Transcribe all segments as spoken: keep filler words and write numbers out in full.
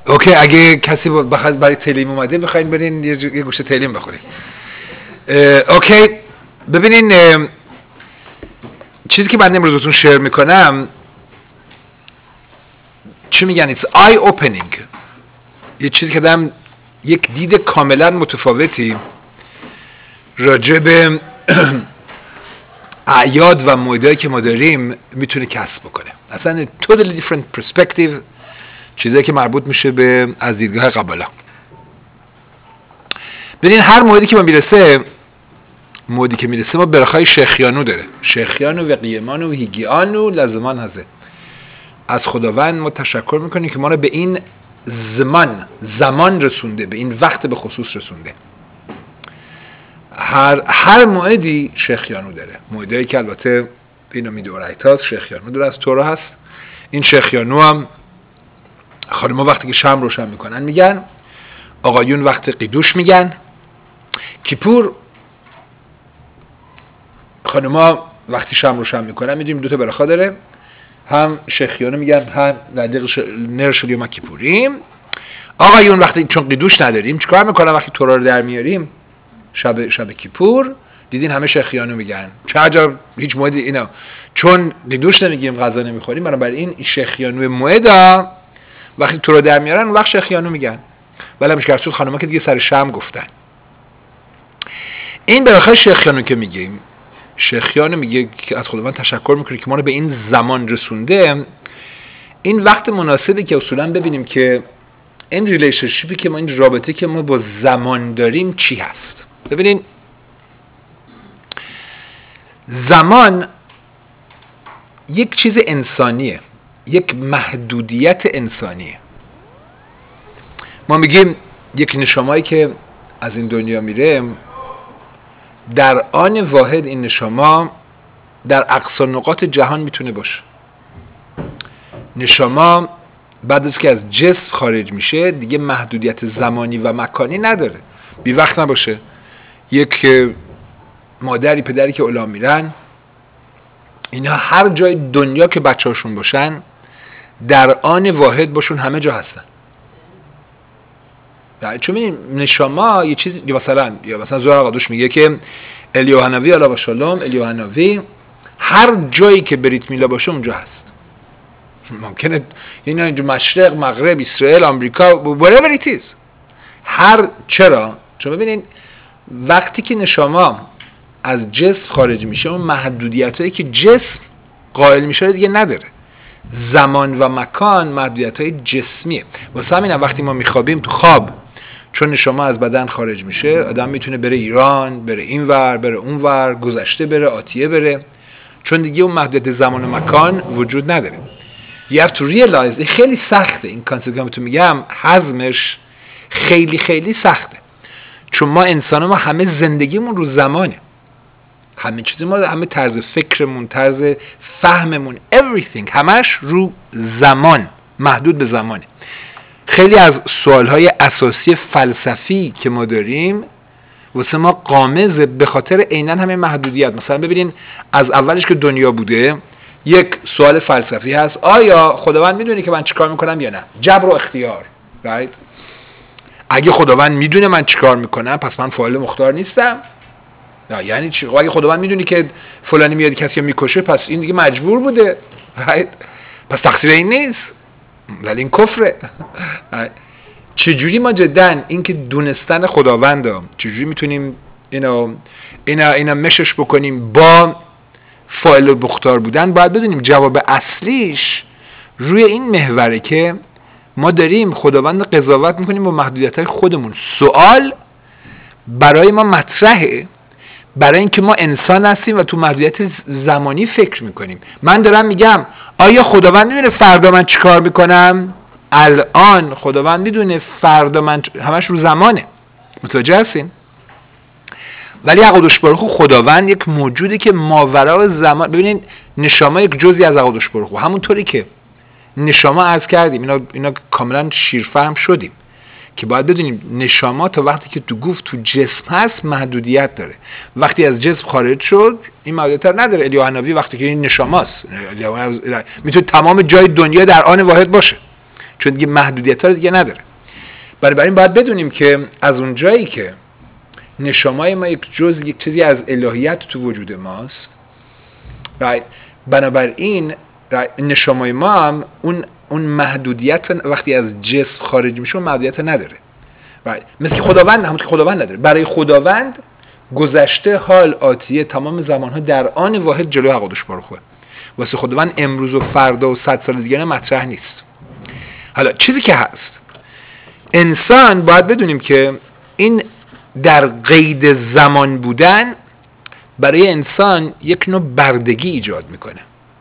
اوکی، اگه کسی بخواد برای تعلیم اومده بخواین برین یه, یه گوشه تعلیم بخورید. اوکی، ببینین چیزی که من امروزتون شیر میکنم چی میگن؟ it's eye opening. یه چیزی که دارم یک دید کاملا متفاوتی راجع به اعیاد و موعدهایی که ما داریم میتونه کسب بکنه. اصلا totally different perspective، چیزایی که مربوط میشه به از دیدگاه قبلا. ببین هر موعدی که ما میرسه، موعدی که میرسه ما برخای شیخیانو داره. شیخیانو و قیمانو و هیگیانو لزمان هزه. از خداوند ما تشکر میکنیم که ما رو به این زمان زمان رسونده، به این وقت به خصوص رسونده. هر هر موعدی شیخیانو داره. موعدی که البته اینو میدورایت هست، شیخیانو داره، از تورا هست. این شیخیانو هم خانم‌ها وقتی که شمع روشن میکنن میگن، آقایون وقت قیدوش میگن. کیپور خانم‌ها وقتی شمع روشن میکنن میدونیم دو تا برخا داره، هم شیخیانو میگن هم نرشل یوم کیپوریم. آقایون وقتی چون قیدوش نداریم چیکار میکنن؟ وقتی تورا رو در میاریم شب شب کیپور، دیدین همه شیخیانو میگن. چه عجب، هیچ موعدی اینا چون قیدوش نمیگیم غذا نمیخوریم، بنابراین این شیخیانو موعدا وقتی تورا در میارن وقت شیخیانو میگن. ولی مشکل سود خانم‌ها که دیگه سر شمع گفتن. این برخای شیخیانو که میگیم، شیخیانو میگه که از خداوند تشکر میکنه که ما رو به این زمان رسونده. این وقت مناسبی که اصولا ببینیم که این ریلیشنشیپی که ما، این رابطه که ما با زمان داریم چی هست. ببینین زمان یک چیز انسانیه، یک محدودیت انسانیه. ما میگیم یک نشامایی که از این دنیا میره، در آن واحد این نشاما در اقصا نقاط جهان میتونه باشه. نشاما بعد از که از جسم خارج میشه دیگه محدودیت زمانی و مکانی نداره. بی وقت نباشه. یک مادری پدری که اولاد میرن، اینا هر جای دنیا که بچه هاشون باشن در آن واحد باشون همه جا هستن. چون این نشاما یه چیز مثلا یا مثلا زوار قدوش میگه که الیوهنوی علیه و سلام، الیوهنوی هر جایی که بریت میلا باشه اونجا هست. ممکنه یعنی اینجا مشرق، مغرب، اسرائیل، آمریکا، wherever it is. هر چرا؟ چون ببینین وقتی که نشاما از جسم خارج میشه اون محدودیتایی که جسم قائل میشه دیگه نداره. زمان و مکان محدودیتای جسمیه. واسه همین وقتی ما میخوابیم تو خواب، چون نشما از بدن خارج میشه، آدم میتونه بره ایران، بره اینور، بره اونور، گذشته بره، آتیه بره، چون دیگه اون محدودیت زمان و مکان وجود نداره. You have to realize این خیلی سخته. این کانسپت که من تو میگم هضمش خیلی خیلی سخته، چون ما انسان ما همه زندگیمون رو زمانه. همه چیز ما، همه طرز فکرمون، طرز فهممون، everything همش رو زمان، محدود به زمانه. خیلی از سوالهای اساسی فلسفی که ما داریم واسه ما غامضه به خاطر عیناً همه محدودیت. مثلا ببینین از اولش که دنیا بوده یک سوال فلسفی هست، آیا خداوند میدونه که من چیکار میکنم یا نه؟ جبر و اختیار، right؟ اگه خداوند میدونه من چیکار میکنم پس من فاعل مختار نیستم. نه یعنی چی؟ اگه خداوند میدونی که فلانی میاد کسی رو میکشه پس این دیگه مجبور بوده، right؟ پس تقصیر این نیست، ولی این کفره. چجوری ما جدن این که دونستن خداوند چجوری میتونیم اینا اینا اینا مشش بکنیم با فاعل مختار بودن؟ باید بدونیم جواب اصلیش روی این محوره که ما داریم خداوند قضاوت میکنیم با محدودیت‌های خودمون. سوال برای ما مطرحه برای اینکه ما انسان هستیم و تو محدودیت زمانی فکر میکنیم. من دارم میگم آیا خداوند میدونه فردا من چیکار میکنم؟ الان خداوند میدونه فردا من همش رو زمانه. متوجه هستین؟ ولی عقدش برخو خداوند یک موجودی که ماورا زمان. ببینین نشاما یک جزئی از عقدش برخو، همونطوری که نشاما عرض کردیم اینا اینا کاملا شیرفهم شدیم که باید بدونیم نشاما تا وقتی که تو گفت تو جسم هست محدودیت داره. وقتی از جسم خارج شد این محدودیت نداره. الیوهنوی وقتی که این نشاماست میتونه تمام جای دنیا در آن واحد باشه. چون دیگه محدودیت‌ها رو دیگه نداره. برای این باید بدونیم که از اون جایی که نشامای ما یک جز یک چیزی از الهیت تو وجود ماست، right. بنابراین right. نشامای ما هم اون اون محدودیت وقتی از جسم خارج میشه اون محدودیت نداره. right. مثل خداوند همون که خداوند نداره. برای خداوند گذشته، حال، آتیه، تمام زمانها در آن واحد جلوی حقادش باروخه. واسه خداوند امروز و فردا و صد سال دیگه مطرح نیست. حالا چیزی که هست، انسان باید بدونیم که این در قید زمان بودن برای انسان یک نوع بردگی ایجاد میکنه.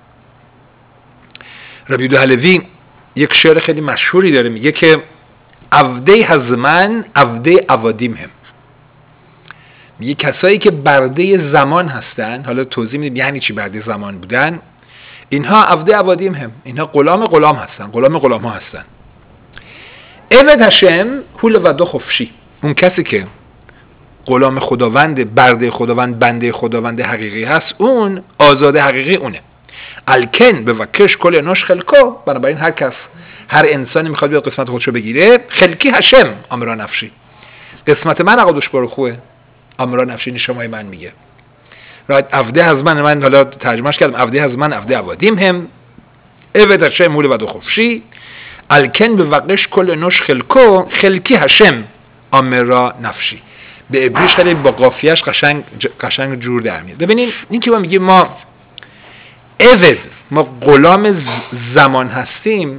ربی یهودا هلوی یک شعر خیلی مشهوری داره، میگه که عبده هزمن عبده عوادیم هم. میگه کسایی که برده زمان هستن، حالا توضیح میدیم یعنی چی برده زمان بودن، اینها عبده عوادیم هم، اینها غلام غلام هستن، غلام غلام ها هستن. عبد هشم هول و دو خفشی، اون کسی که غلام خداوند، برده خداوند، بنده خداوند حقیقی هست، اون آزاد حقیقی اونه. الکن به وکش کل اناش خلکو، بنابراین هر کس، هر انسانی میخواد بیاد قسمت خودشو بگیره، خلکی هشم امرا نفشی، قسمت من حقادش باروخه، امرا نفشی نشامای من میگه. رایت عبده از من، من حالا ترجمهش کردم، عبده از من عبده عوادیم هم، عبد هشم هول و دو خفشی، الکن به وکش کل اناش خلکو، خلکی هشم امرا نفشی. به عبریش خیلی با قافیه‌اش قشنگ قشنگ جور در میاد. ببینین این که ما میگیم ما عبد، ما غلام زمان هستیم،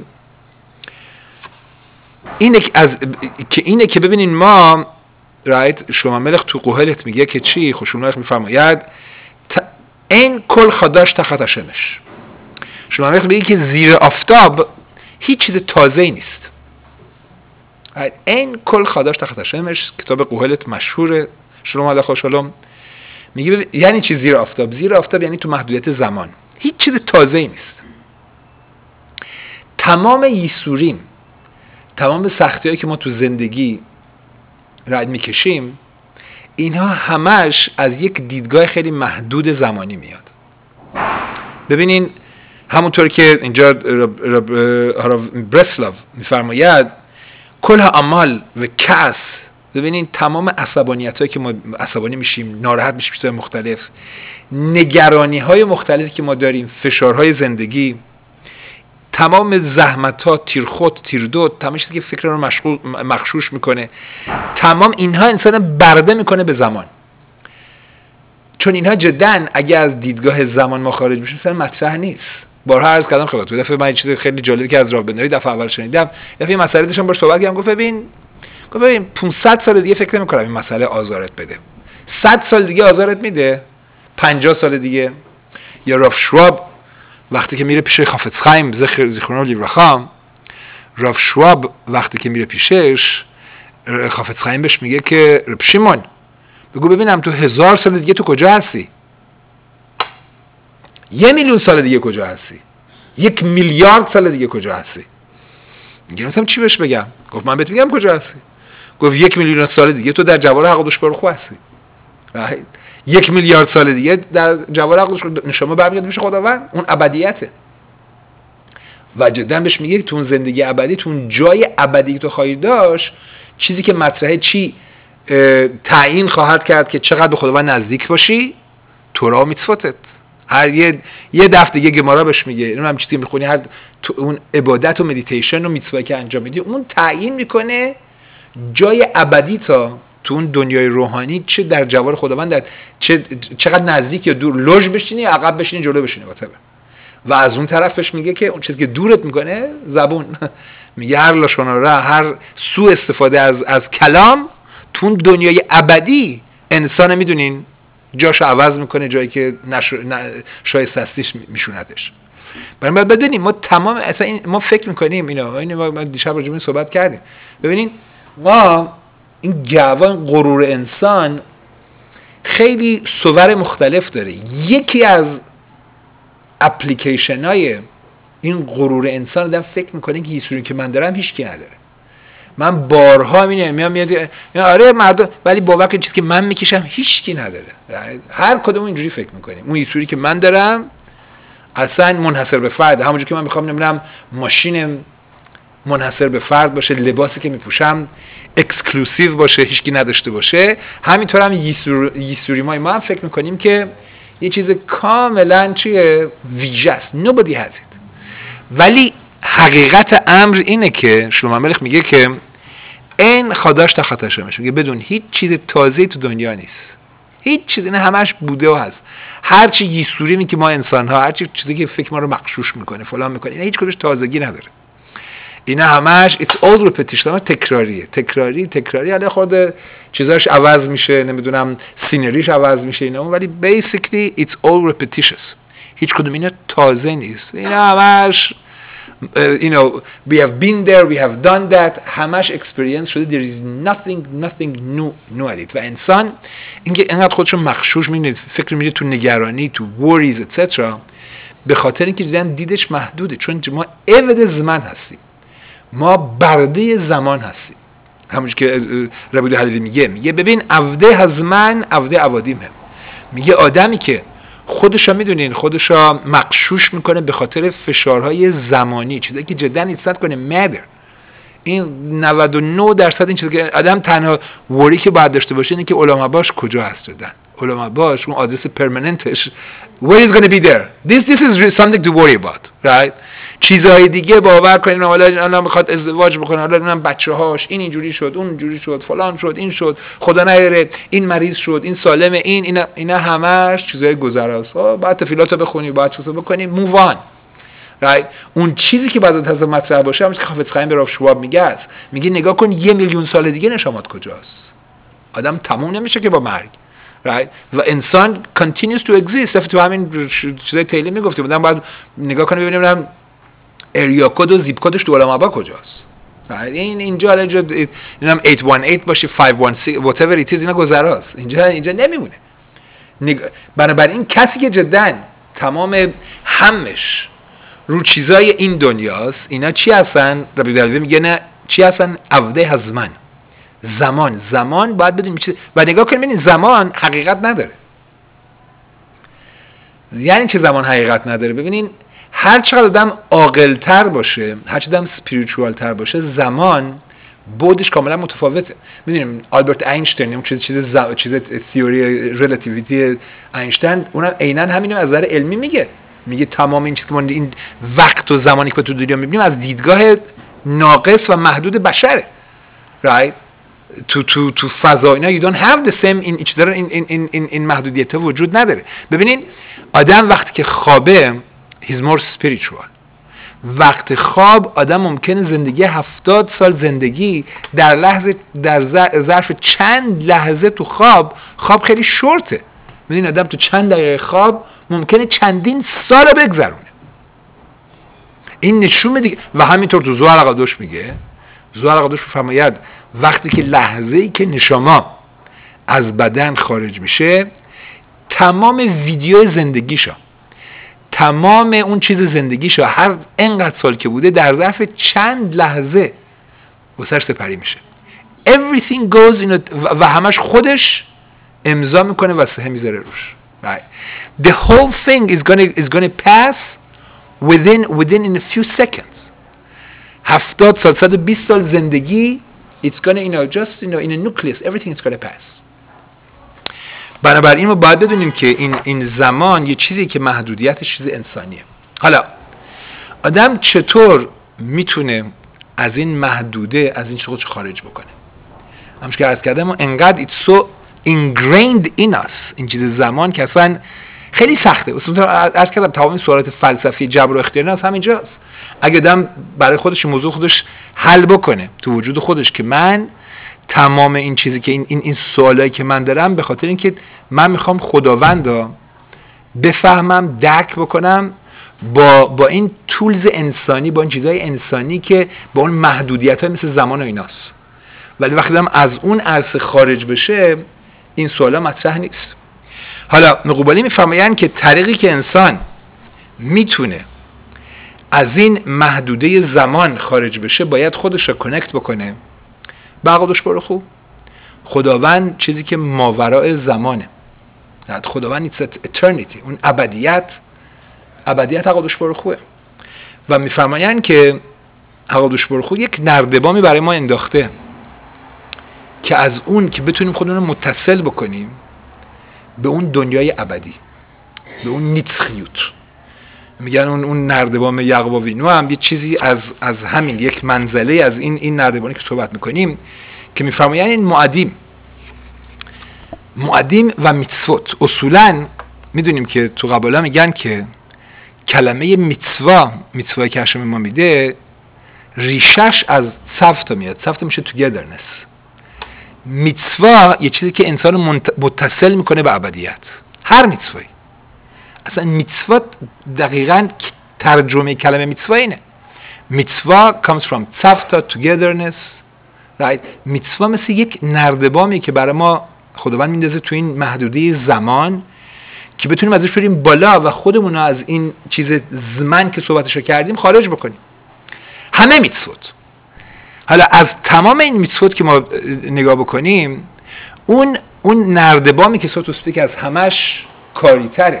اینه که از که اینه که ببینین ما رایت شما ملخ تو قهلت میگه که چی، خوشون ملخ میفرماید این کل خداش تحت شمش. شما ملخ میگه که زیر آفتاب هیچ چیز تازه‌ای نیست. این کل خداش تحت شمش، کتاب قهلت مشهوره، شلوم علیه خوشالم، میگه یعنی چی زیر آفتاب؟ زیر آفتاب یعنی تو محدودیت زمان هیچ چیز تازه‌ای نیست. تمام یسوریم، تمام سختی‌هایی که ما تو زندگی رد میکشیم، اینها همش از یک دیدگاه خیلی محدود زمانی میاد. ببینین همونطور که اینجا برسلاو میفرماید کل اعمال و کس، ببینین تمام عصبانیت‌هایی که ما عصبانی میشیم، ناراحت میشیم چیزهای مختلف، نگرانی‌های مختلفی که ما داریم، فشارهای زندگی، تمام زحمت‌ها، تیرخوت، تیردود، تمام چیزی که فکر رو مشغول مغشوش میکنه، تمام اینها انسان برده میکنه به زمان. چون اینها جداً اگه از دیدگاه زمان ما خارج بشیم اصلا مطرح نیست. بارها عرض کردم خدمتتون، دفعه من چیز خیلی جالبی که از راه بندری دفعه اول شنیدم، دفعه مسئله داشتم باهاش صحبت کردم، گفت ببین گفت ببین پانصد سال دیگه فکر نمی‌کنم این مسئله آزارت بده. صد سال دیگه آزارت میده، پنجاه سال دیگه. یا راف شواب وقتی که میره پیش خافیتز خایم زیخرون لیبرخام، راف شواب وقتی که میره پیشش، خافیتز خایم بهش میگه که رب شیمون بگو ببینم تو هزار سال دیگه تو کجا هستی؟ یه میلیون سال دیگه کجا هستی؟ یک میلیارد سال دیگه کجا هستی؟ میگه مثلا چی بهش بگم؟ گفت من بهت میگم کجا هستی. گفت یک میلیون سال دیگه تو در جوار حقادش باروخو هستی. یک میلیارد سال دیگه در جوار حقادش نشما برمیگرده پیش خداوند، اون ابدیته. و جدا بهش میگه تو اون زندگی ابدی، تو اون جای ابدی که تو خواهی داشت، چیزی که مطرحه چی تعیین خواهد کرد که چقدر به خداوند نزدیک باشی، تورا و میتسوتت. هر یه یه دفعه دیگه گمارا بهش میگه، اینو هم چیزی که میخونی، هر تو اون عبادت و مدیتیشن و میتسوایی که انجام میدی، اون تعیین میکنه جای ابدی تا تو اون دنیای روحانی چه در جوار خداوند، در چه چقدر نزدیک یا دور، لوژ بشینی، عقب بشینی، جلو بشینی، واتبر. و از اون طرفش میگه که اون چیزی که دورت میکنه، زبون میگه هر لاشوناره، هر سوء استفاده از از کلام تو اون دنیای ابدی انسان میدونین جاشو عوض میکنه، جایی که شایسته استیش میشوندش. برای ما بدونیم ما تمام اصلا این ما فکر میکنیم اینا، اینو ما دیشب راجع به این صحبت کردیم. ببینین ما این گوان غرور انسان خیلی صور مختلف داره. یکی از اپلیکیشن های این غرور انسان دارم فکر میکنه که هیچ که من دارم هیچ کی نداره. من بارها میام میام میاد آره مردم، ولی باور کن چیزی که من میکشم هیچ کی نداره. هر کدوم اینجوری فکر میکنیم اون هیچی که من دارم اصلا منحصر به فرد. همونجوری که من میخوام نمیدونم ماشینم منحصر به فرد باشه، لباسی که میپوشم اکسکلوسیو باشه، هیچکی نداشته باشه. همینطور هم یسور... یسوریمای ما هم فکر میکنیم که یه چیز کاملا چیه ویژه است، nobody has it. ولی حقیقت امر اینه که شلومو ملخ میگه که این خداش تا خطاش میشه، میگه بدون هیچ چیز تازه‌ای تو دنیا نیست، هیچ چیز، این همش بوده و هست. هر چی یسوری می که ما انسان ها، هر چی چیزی که فکر ما رو مغشوش میکنه فلان میکنه، اینا هیچ کدومش تازگی نداره. اینا همش it's all repetition، همش تکراریه، تکراری تکراری. حالا خود چیزاش عوض میشه، نمیدونم سینریش عوض میشه اینا، ولی basically it's all repetitious. هیچ کدوم اینا تازه نیست. اینا همش Uh, you know, we have been there, we have done that. همش experience شده. There is nothing, nothing new, new at it. و انسان اینکه اینقدر خودشون مخشوش می‌بینه، فکر می‌کنه تو نگرانی، تو worries et cetera، به خاطر اینکه دیدن دیدش محدوده. چون ما عبد زمان هستیم، ما برده زمان هستیم. همونش که ربی الحلبی میگه، میگه ببین عبده هزمن عبده عوادیم هم. میگه آدمی که خودشا میدونین خودشا مغشوش میکنه به خاطر فشارهای زمانی، چیزایی که جدا ایستاد کنه مدر. این نود و نه درصد این چیزی که آدم تنها وری که باید داشته باشه اینه که علما باش کجا هست جدا. علما باش اون آدرس پرمننتش where is going to be there. This this is something to worry about, right? چیزهای دیگه باور کنین حالا الان میخواد ازدواج بکنه، حالا نمیدونم بچه‌هاش این اینجوری شد، اون اینجوری شد، فلان شد، این شد، خدا نگیره این مریض شد، این سالمه، این اینا اینا همش چیزای گذراست. بعد تفیلاتو بخونی، بعد چیزا بکنی، move on. right؟ اون چیزی که بعد از مطرح باشه همونش که خافت خایم به راف شواب میگه است، میگه نگاه کن یه میلیون سال دیگه نشامات کجاست. آدم تموم نمیشه که با مرگ. right؟ و انسان continues to exist. تو همین چیزای تیلی میگفتیم بودم باید نگاه کنه ببینیم اریا کد و زیپ کدش تو علم آبا کجاست. این اینجا اینجا اینم هشت یک هشت باشه، پنج یک شش whatever it is، اینا گذراست. اینجا اینجا نمیمونه. نگ... بنابراین کسی که جدا تمام همش رو چیزای این دنیاست، اینا چی هستن؟ ربی دلوی میگه نه چی هستن؟ عوده هزمن، زمان. زمان باید بدونیم چی و نگاه کنیم ببینید زمان حقیقت نداره. یعنی چه زمان حقیقت نداره؟ ببینین هر چقدر آدم عاقل‌تر باشه، هر چقدر آدم اسپریچوال‌تر باشه، زمان بودش کاملا متفاوته. می‌دونیم آلبرت اینشتین اون چیز چیز ز... چیز تئوری ریلیتیویتی اینشتین اونم عیناً همینو از نظر علمی میگه. میگه تمام این چیزی که ما این وقت و زمانی که تو دنیا می‌بینیم از دیدگاه ناقص و محدود بشره. right؟ تو تو تو فضا اینا you don't have the same این چیزا این این این این محدودیت‌ها وجود نداره. ببینین آدم وقتی که خوابه he's more spiritual. وقت خواب آدم ممکنه زندگی هفتاد سال زندگی در لحظه در ظرف چند لحظه تو خواب خواب خیلی شورته. میدونی آدم تو چند دقیقه خواب ممکنه چندین سال بگذرونه. این نشون میده. و همینطور تو زوار قدوش میگه، زوار قدوش فرماید وقتی که لحظه‌ای که نشما از بدن خارج میشه تمام ویدیو زندگیشو، تمام اون چیز زندگیشو هر انقدر سال که بوده در ظرف چند لحظه واسش سپری میشه. everything goes in a و همش خودش امضا میکنه و سهم میذاره روش. right? the whole thing is gonna is gonna pass within within in a few seconds. هفتاد سال، صد و بیست سال زندگی it's gonna you know just you know in a nucleus everything is gonna pass. بنابراین ما باید بدونیم که این این زمان یه چیزی که محدودیتش چیز انسانیه. حالا آدم چطور میتونه از این محدوده از این خودش خارج بکنه؟ همش که عرض کردم انقدر it's so ingrained in us این چیز زمان که اصلا خیلی سخته. مثلا عرض کردم تمام سوالات فلسفی جبر و اختیار از همینجاست. اگه آدم برای خودش موضوع خودش حل بکنه تو وجود خودش که من تمام این چیزی که این این این سوالایی که من دارم به خاطر اینکه من میخوام خداوندو بفهمم، درک بکنم با با این تولز انسانی، با این چیزای انسانی که با اون محدودیت‌ها مثل زمان و ایناست. ولی وقتی آدم از اون عرصه خارج بشه این سوالا مطرح نیست. حالا مقوبالی میفرمایند که طریقی که انسان میتونه از این محدوده زمان خارج بشه باید خودش رو کانکت بکنه به قدوش برو خوب. خداوند چیزی که ماوراء زمانه. خداوند it's eternity، اون ابدیت، ابدیت قدوش برو خوبه. و میفرمایند که حقادوش برخو یک نردبامی برای ما انداخته که از اون که بتونیم خودمون رو متصل بکنیم به اون دنیای ابدی، به اون نیتسخیوت. میگن اون اون نردبان یعقوب وینو هم یه چیزی از از همین یک منزله از این این نردبانی که صحبت میکنیم که میفرمایند این معدیم معدیم و میتسوت. اصولا میدونیم که تو قبالا میگن که کلمه میتسوا میتسوایی که هشم ما میده ریشش از صفتا میاد. صفتا میشه togetherness. میتسوا یه چیزی که انسان متصل میکنه به ابدیت. هر میتسوایی، اصلا میتسوا دقیقاً ترجمه کلمه میتسوا اینه. میتسوا comes from صفتا togetherness, right؟ میتسوا مثل یک نردبامی که برای ما خداوند میندازه تو این محدوده زمان که بتونیم ازش بریم بالا و خودمون رو از این چیز زمان که صحبتشو کردیم خارج بکنیم. همه میتسوت. حالا از تمام این میتسوت که ما نگاه بکنیم، اون اون نردبامی که صوت اسپیک از همش کاری تره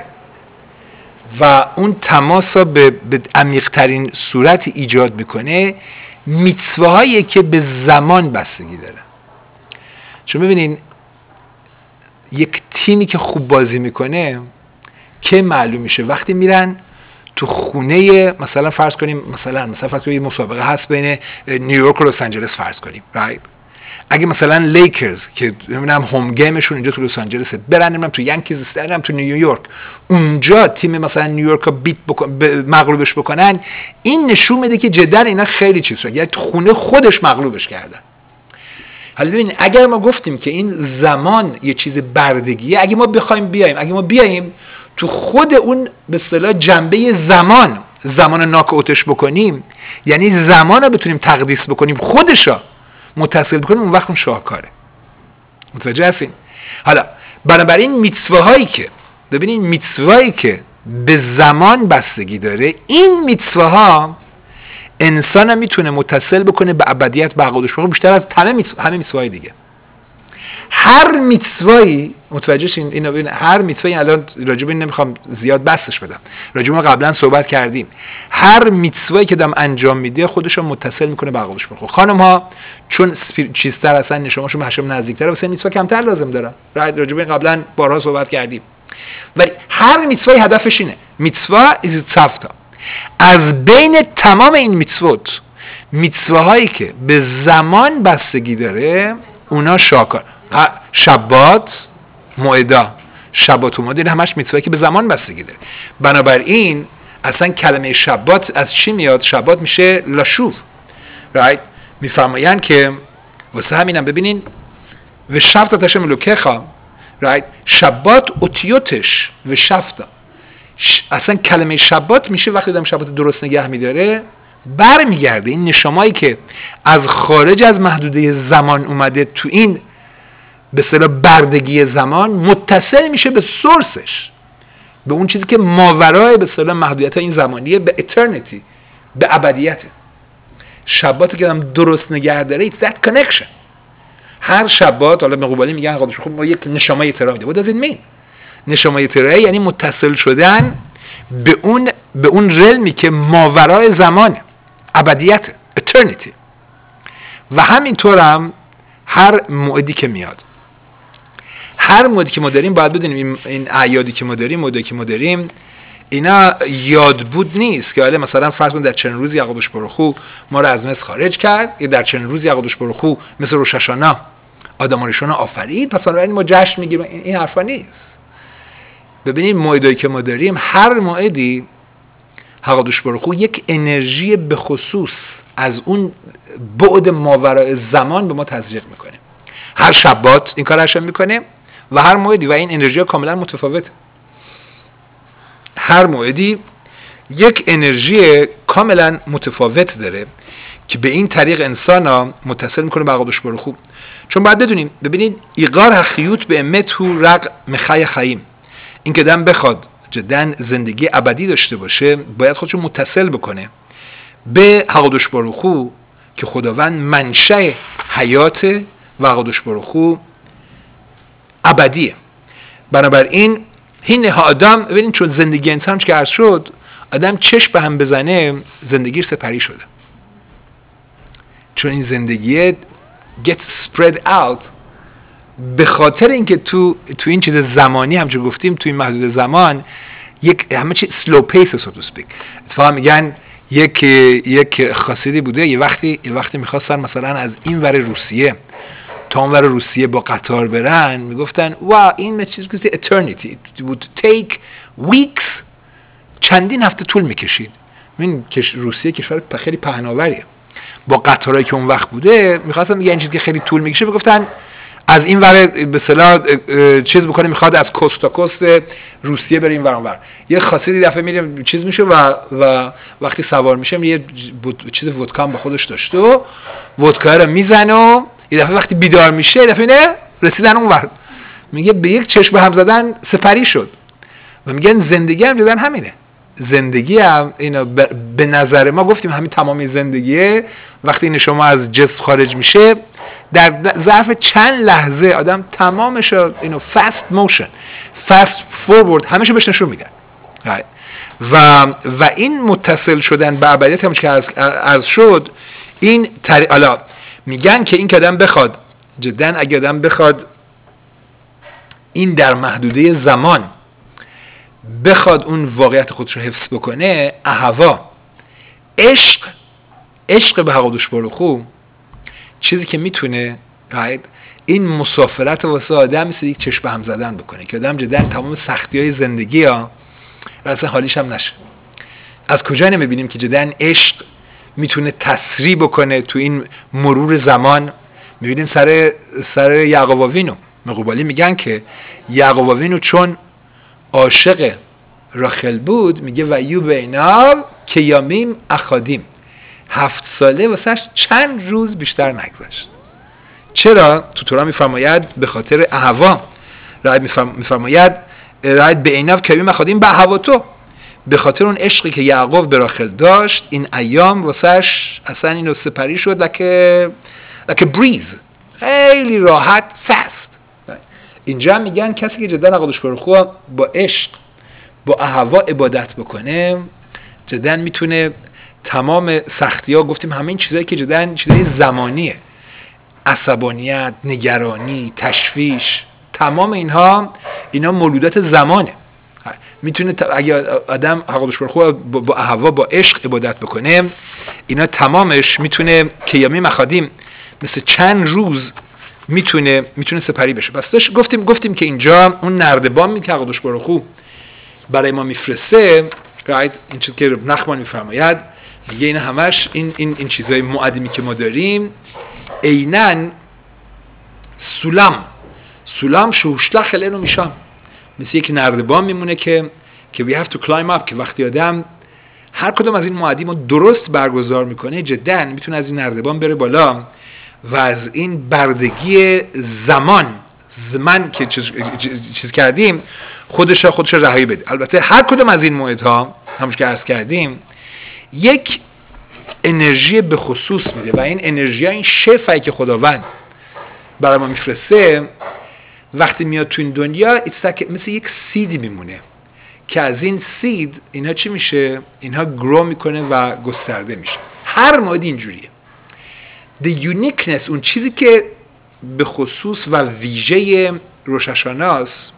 و اون تماسا به, به عمیق‌ترین صورت ایجاد میکنه، میتسواهایی که به زمان بستگی داره. چون ببینین یک تیمی که خوب بازی میکنه که معلوم میشه وقتی میرن تو خونه، مثلا فرض کنیم مثلا مثلا فرض کنیم مسابقه هست بین نیویورک و لس آنجلس فرض کنیم، رایت؟ اگه مثلا لیکرز که نمیدونم هوم گیمشون اینجا تو لس آنجلس برن، نمیدونم تو یانکیز استادیوم تو نیویورک، اونجا تیم مثلا نیویورک رو بیت بکن، مغلوبش بکنن، این نشون میده که جدا اینا خیلی چیز شد، یعنی تو خونه خودش مغلوبش کردن. حالا ببین اگر ما گفتیم که این زمان یه چیز بردگیه، اگه ما بخوایم بیایم اگه ما بیایم تو خود اون به اصطلاح جنبه زمان زمان ناک اوتش بکنیم، یعنی زمان رو بتونیم تقدیس بکنیم، خودشا متصل بکنیم، اون وقت اون شاهکاره. متوجه هستین؟ حالا بنابراین میتسواهایی که ببینین میتسواهایی که به زمان بستگی داره، این میتسواها انسان هم میتونه متصل بکنه به ابدیت، به حقادوش برخو بیشتر از همه میتسوا همه میتسواهای دیگه. هر میتسوایی متوجه شین اینو ببین، هر میتسوایی الان راجع به این نمیخوام زیاد بحثش بدم، راجع به قبلا صحبت کردیم، هر میتسوایی که دم انجام میده خودش رو متصل میکنه به حقادوش برخو. خانم ها چون چیزتر هستن، نشماشون به هشم نزدیکتره، واسه میتسوا کمتر لازم داره، راجع به این قبلا بارها صحبت کردیم. ولی هر میتسوایی هدفش اینه، میتسوا از صفتا. از بین تمام این میتسوت، میتسواهایی که به زمان بستگی داره اونا شاکار. شبات، موعدا، شبات و موعد، این همش میتسواهایی که به زمان بستگی داره. بنابراین اصلا کلمه شبات از چی میاد؟ شبات میشه لاشوف، رایت؟ میفرمایند که واسه همینم ببینین و شفتا تشم لوکخا، رایت؟ شبات اوتیوتش و شفتا، اصلا کلمه شبات میشه وقتی دم شبات درست نگه میداره بر میگرده این نشامایی که از خارج از محدوده زمان اومده تو این به اصطلاح بردگی زمان، متصل میشه به سورسش، به اون چیزی که ماورای به اصطلاح محدودیت این زمانیه، به eternity، به ابدیته. شباتی که دم درست نگه داره it's that connection. هر شبات حالا به قبالی میگن خودش خب ما یک نشامای ترا میده. What does it mean؟ نشامای ترا یعنی متصل شدن به اون به اون رلمی که ماورای زمان، ابدیت، eternity. و همینطور هم هر موعدی که میاد، هر موعدی که ما داریم باید بدونیم این اعیادی که ما داریم، موعدی که ما داریم، اینا یاد بود نیست که حالا مثلا فرض کن در چنین روزی حقادوش برخو ما رو از مصر خارج کرد، یا در چنین روزی حقادوش برخو مثل روش هاشانا آدمانشون آفرید، پس بنابراین ما جشن میگیریم. این حرفا نیست. ببینید موعدی که ما داریم، هر موعدی حقادوش برخو یک انرژی به خصوص از اون بعد ماورای زمان به ما تزریق میکنه. هر شبات این کار هاشم میکنه و هر موعدی، و این انرژی کاملا متفاوته. هر موعدی یک انرژی کاملا متفاوت داره که به این طریق انسان ها متصل میکنه به حقادوش برخو. چون باید بدونیم، ببینید ایقار حخیوت به امتو رق مخی خیم، این که دم بخواد جدن زندگی ابدی داشته باشه باید خودشو متصل بکنه به حقادوش برخو که خداوند منشأ حیات و حقادوش برخو ابدیه. بنابراین این آدم ببینید چون زندگی انسان که عرض شد، آدم چشم به هم بزنه زندگی سپری شده. چون این زندگی get spread out به خاطر اینکه تو تو این چیز زمانی همچون گفتیم تو این محدود زمان یک همه چی سلو پیس سو تو اسپیک. اتفاقا میگن یک یک خاصیتی بوده یه وقتی یه وقتی میخواستن مثلا از این ور روسیه تا اون ور روسیه با قطار برن میگفتن وا این چیز که eternity it would take weeks چندین هفته طول میکشید. این روسیه کشور خیلی پهناوریه با قطارایی که اون وقت بوده میخواستن میگن این چیزی که خیلی طول میکشه میگفتن از این ور به اصطلاح چیز بکنه میخواد از کوست تا کوست روسیه بریم ور اونور. یه خاصیتی دفعه میره چیز میشه و و وقتی سوار میشه یه چیز ودکا با خودش داشته و ودکا رو میزنه و یه دفعه وقتی بیدار میشه یه دفعه نه رسیدن اونور میگه به یک چشم هم زدن سپری شد. و میگن زندگی هم جدن همینه. زندگی هم اینو به نظر ما گفتیم همین تمامی زندگیه وقتی این شما از جسم خارج میشه در ظرف چند لحظه آدم تمامش اینو فست موشن فست فورورد همش بهش نشون میدن و و این متصل شدن به ابدیت همون که عرض شد این تری... حالا میگن که این که آدم بخواد جدا اگه آدم بخواد این در محدوده زمان بخواد اون واقعیت خودش رو حفظ بکنه اهوا عشق عشق به حقودش برخو چیزی که میتونه این مسافرت واسه آدم مثل یک چشم هم زدن بکنه که آدم جدا تمام سختی های زندگی ها اصلا حالیش هم نشه. از کجا نمیبینیم که جدا عشق میتونه تسریع بکنه تو این مرور زمان. میبینیم سر سر یعقوب آوینو مقوبالی میگن که یعقوب آوینو چون عاشق راخل بود میگه و یو بیناب که یامیم اخادیم هفت ساله واسهش چند روز بیشتر نگذشت. چرا؟ تو تورا میفرماید به خاطر اهوا رعایت میفرماید رعایت به ایناب که یامیم اخادیم به اهوا تو به خاطر اون عشقی که یعقوب به راخل داشت این ایام واسهش اصلا اینو سپری شد لکه لکه بریز خیلی راحت فست. اینجا میگن کسی که جدا نقادش برخوا با عشق با اهوا عبادت بکنه جدا میتونه تمام سختی ها گفتیم همه این چیزایی که جدا چیزای زمانیه عصبانیت نگرانی تشویش تمام اینها اینا مولودات زمانه. میتونه اگه آدم حقادش برخوا با اهوا با عشق عبادت بکنه اینا تمامش میتونه که یامی مخادیم مثل چند روز میتونه میتونه سپری بشه. پس داشت گفتیم گفتیم که اینجا اون نردبان که حقادش برخو برای ما میفرسته رایت این چیزی که نخمان میفرماید میگه این همش این این این چیزای معدمی که ما داریم عیناً سلام سلام شوشلخ الینو میشم مثل یک نردبان میمونه که که we have to climb up که وقتی آدم هر کدوم از این معدم رو درست برگزار میکنه جدا میتونه از این نردبان بره بالا و از این بردگی زمان زمان که چیز, چیز کردیم خودش خودش رهایی بده. البته هر کدوم از این موعدها همونش که عرض کردیم یک انرژی به خصوص میده و این انرژی این شفایی که خداوند برای ما میفرسته وقتی میاد تو این دنیا like مثل یک سیدی میمونه که از این سید اینها چی میشه؟ اینها گرو میکنه و گسترده میشه. هر موعد اینجوریه. The uniqueness اون چیزی که به خصوص و ویژه روش هاشاناست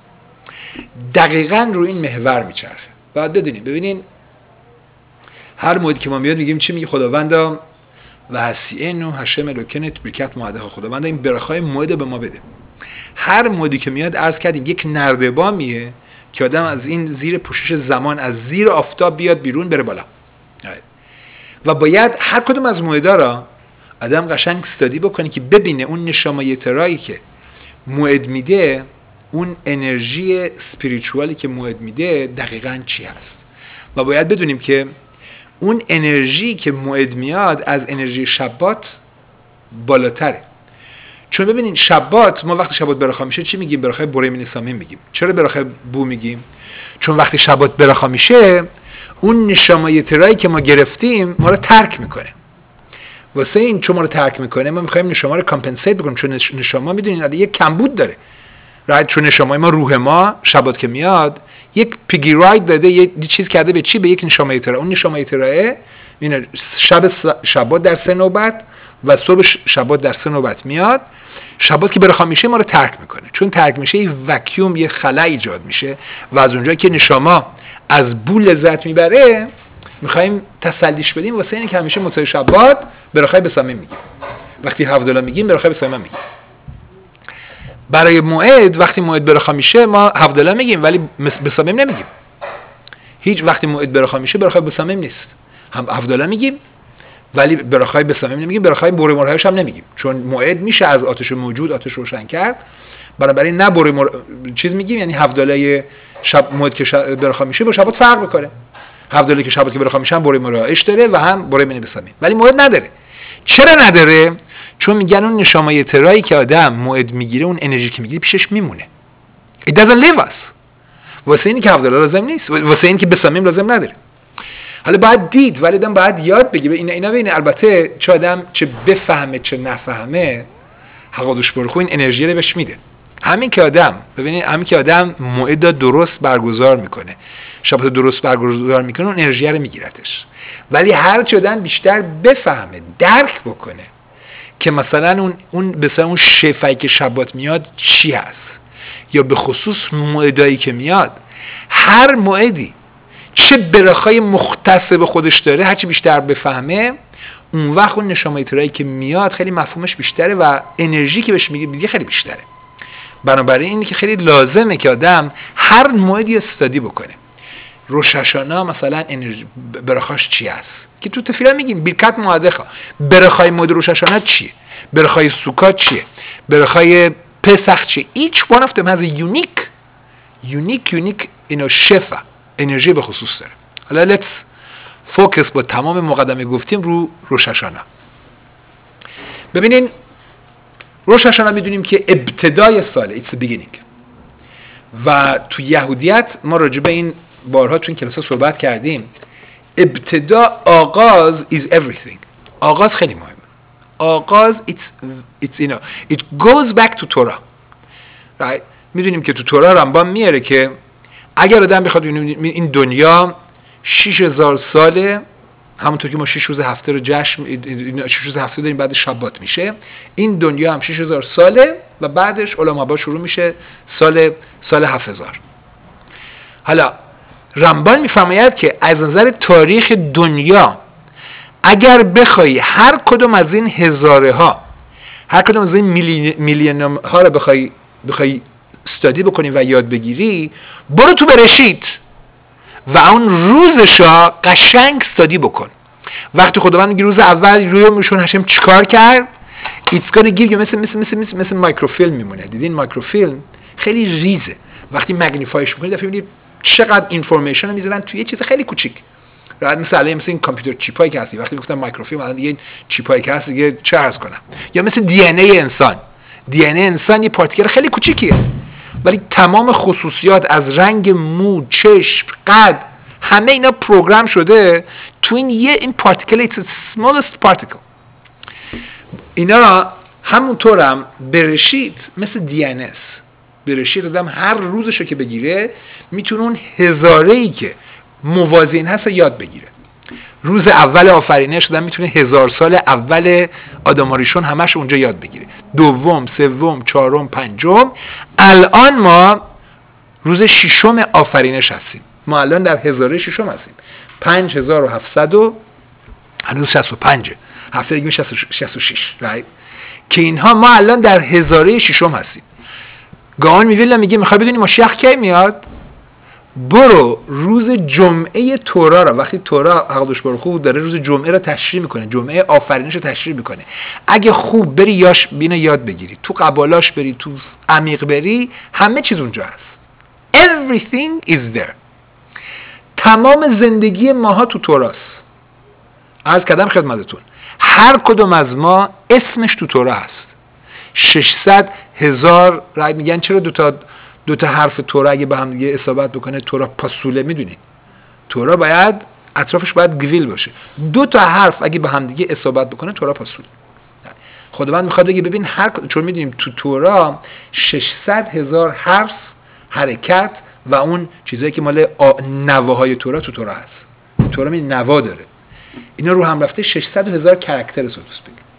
دقیقاً رو این محور میچرخه. باید بدونیم ببینین هر موعدی که ما میاد میگیم چی میگه خداوندا و حسینو هشم الوکنت برکت موعده خداوندا این برخای موعد به ما بده. هر موعدی که میاد عرض کردیم یک نردبانیه که آدم از این زیر پوشش زمان از زیر آفتاب بیاد بیرون بره بالا و باید هر کدوم از موعدا را آدم قشنگ استادی بکنه که ببینه اون نشامه یترایی که موعد میده اون انرژی اسپریچوالی که موعد میده دقیقاً چی هست و باید بدونیم که اون انرژی که موعد میاد از انرژی شبات بالاتره. چون ببینین شبات ما وقتی شبات برخا میشه چی میگیم؟ برخای بوره نسامین میگیم. چرا برخای بو میگیم؟ چون وقتی شبات برخا میشه اون نشامه یترایی که ما گرفتیم ما رو ترک میکنه. واسه این چون ما رو ترک میکنه ما میخوایم نشامه رو کامپنسیت بکنیم چون نشامه میدونین یک کمبود داره. رایت چون نشامه ما روح ما شبات که میاد یک پیگی راید داده یه چیز کرده به چی؟ به یک نشامه یترا. اون نشامه یتراه این شب شبات در سه نوبت و صبح شبات در سه نوبت میاد. شبات که برخوام میشه ما رو ترک میکنه، چون ترک میشه یه وکیوم، یه خلا ایجاد میشه و از اونجایی که نشاما از بو لذت میبره میخوایم تسلیش بدیم، واسه اینه که همیشه موتور شبات برخای بسامه میگیم. وقتی هفدالا میگیم برخای بسامه میگیم. برای موعد وقتی موعد برخا میشه ما هفدالا میگیم ولی بسامه نمیگیم. هیچ وقتی موعد برخا میشه برخای بسامه نیست، هم هفدالا میگیم ولی برخای بسامه نمیگیم، برخای بوری مرهایش هم نمیگیم، چون موعد میشه از آتش موجود آتش روشن کرد. بنابراین نه بوری مر... چیز میگیم، یعنی هفدالای شب موعد که شب برخا میشه با شبات فرق میکنه. هفدالای که شبات که برخا میشه هم بوری مرهایش داره و هم بوری من بسامه، ولی موعد نداره. چرا نداره؟ چون میگن اون نشامای ترایی که آدم موعد میگیره، اون انرژی که میگیره پیشش میمونه. It doesn't leave us. واسه اینی که هفدالا لازم نیست، واسه اینی که بسامیم لازم نداره. حالا باید دید، ولی آدم باید یاد بگیره. اینا اینا ببینید، البته چه آدم چه بفهمه چه نفهمه، حقادوش برخو این انرژی رو بهش میده. همین که آدم ببینید، همین که آدم موعد درست برگزار میکنه، شبات درست برگزار میکنه، اون انرژی رو میگیرتش. ولی هر چه آدم بیشتر بفهمه، درک بکنه که مثلا اون اون مثلا اون شفایی که شبات میاد چی هست، یا به خصوص موعدایی که میاد، هر موعدی چه برخای مختص به خودش داره، هرچی بیشتر بفهمه، اون وقت اون نشامه ترایی که میاد خیلی مفهومش بیشتره و انرژی که بهش میگه خیلی بیشتره. بنابراین اینه که خیلی لازمه که آدم هر موعدی استادی بکنه. روش هاشانا مثلا انرژی برخاش چی هست که تو تفیلا میگیم بیرکت معدخا، برخای موعد روش هاشانا چیه، برخای سوکات چیه، برخای پسخ چیه. each one of them has a unique unique unique you know شفا، انرژی به خصوص داره. حالا let's focus با تمام مقدمه گفتیم رو روش هاشانا. ببینین روش هاشانا میدونیم که ابتدای ساله، it's the beginning. و تو یهودیت ما راجع به این بارها تو این کلاس ها صحبت کردیم. ابتدا، آغاز is everything. آغاز خیلی مهمه. آغاز it's it's you know it goes back to Torah. right؟ میدونیم که تو تورا رمبان میاره که اگر آدم بخواد این دنیا شش هزار ساله، همونطور که ما شش روز هفته رو جشن شش روز هفته داریم بعد شبات میشه، این دنیا هم شش هزار ساله و بعدش علما با شروع میشه سال سال هفت هزار. حالا رمبان میفرماید که از نظر تاریخ دنیا اگر بخوای هر کدوم از این هزاره ها، هر کدوم از این میلیون ها رو بخوای بخوای استادی بکنی و یاد بگیری، برو تو برشید و اون روزشا قشنگ استادی بکن. وقتی خداوند میگه روز اول روی میشون هشم چیکار کرد، it's gonna give you مثل مثل مثل مثل, مثل مایکروفیلم میمونه. دیدین مایکروفیلم خیلی ریزه، وقتی مگنیفایش میکنید دفعه میبینید چقدر اینفورمیشن رو میذارن توی یه چیز خیلی کوچیک. راحت مثل الان مثل این کامپیوتر چیپایی که هستی، وقتی گفتم مایکروفیلم الان دیگه چیپایی که هست دیگه چه عرض کنم. یا مثل دی ان ای انسان، دی ان ای انسان یه پارتیکل خیلی کوچیکیه ولی تمام خصوصیات از رنگ مو، چشم، قد، همه اینا پروگرام شده تو این یه این پارتیکل. it's the smallest particle. اینا همونطور هم برشید مثل دی ان اس. برشید آدم هر روزشو که بگیره میتونه اون هزاره‌ای که موازین هست یاد بگیره. روز اول آفرینش آدم میتونه هزار سال اول آدماریشون همش اونجا یاد بگیره. دوم، سوم، چهارم، پنجم. الان ما روز ششم آفرینش هستیم. ما الان در هزاره ششم هستیم. پنج هزار و هفتصد و هنوز شصت و پنج. هفته دیگه شصت و شش. right؟ که اینها ما الان در هزاره ششم هستیم. گاهان میویلا میگه میخوای بدونی ماشیخ کی میاد؟ برو روز جمعه تورا را، وقتی تورا حقدوش برخو داره روز جمعه را تشریح میکنه، جمعه آفرینش رو تشریح میکنه، اگه خوب بری یاش بینه یاد بگیری، تو قبالاش بری، تو عمیق بری، همه چیز اونجا هست. Everything is there. تمام زندگی ماها تو توراست. عرض کردم خدمتتون هر کدوم از ما اسمش تو تورا هست. ششصد هزار رای میگن چرا دوتا دو تا حرف تورا اگه به هم دیگه اصابت بکنه تورا پاسوله؟ میدونید تورا باید اطرافش باید گویل باشه. دو تا حرف اگه به هم دیگه اصابت بکنه تورا پاسوله. خداوند میخواد بگه ببین هر، چون میدونیم تو تورا ششصد هزار حرف، حرکت و اون چیزایی که مال نواهای تورا تو تورا هست. تورا می نوا داره. اینا رو هم رفته ششصد هزار کاراکتر سودوس بگه.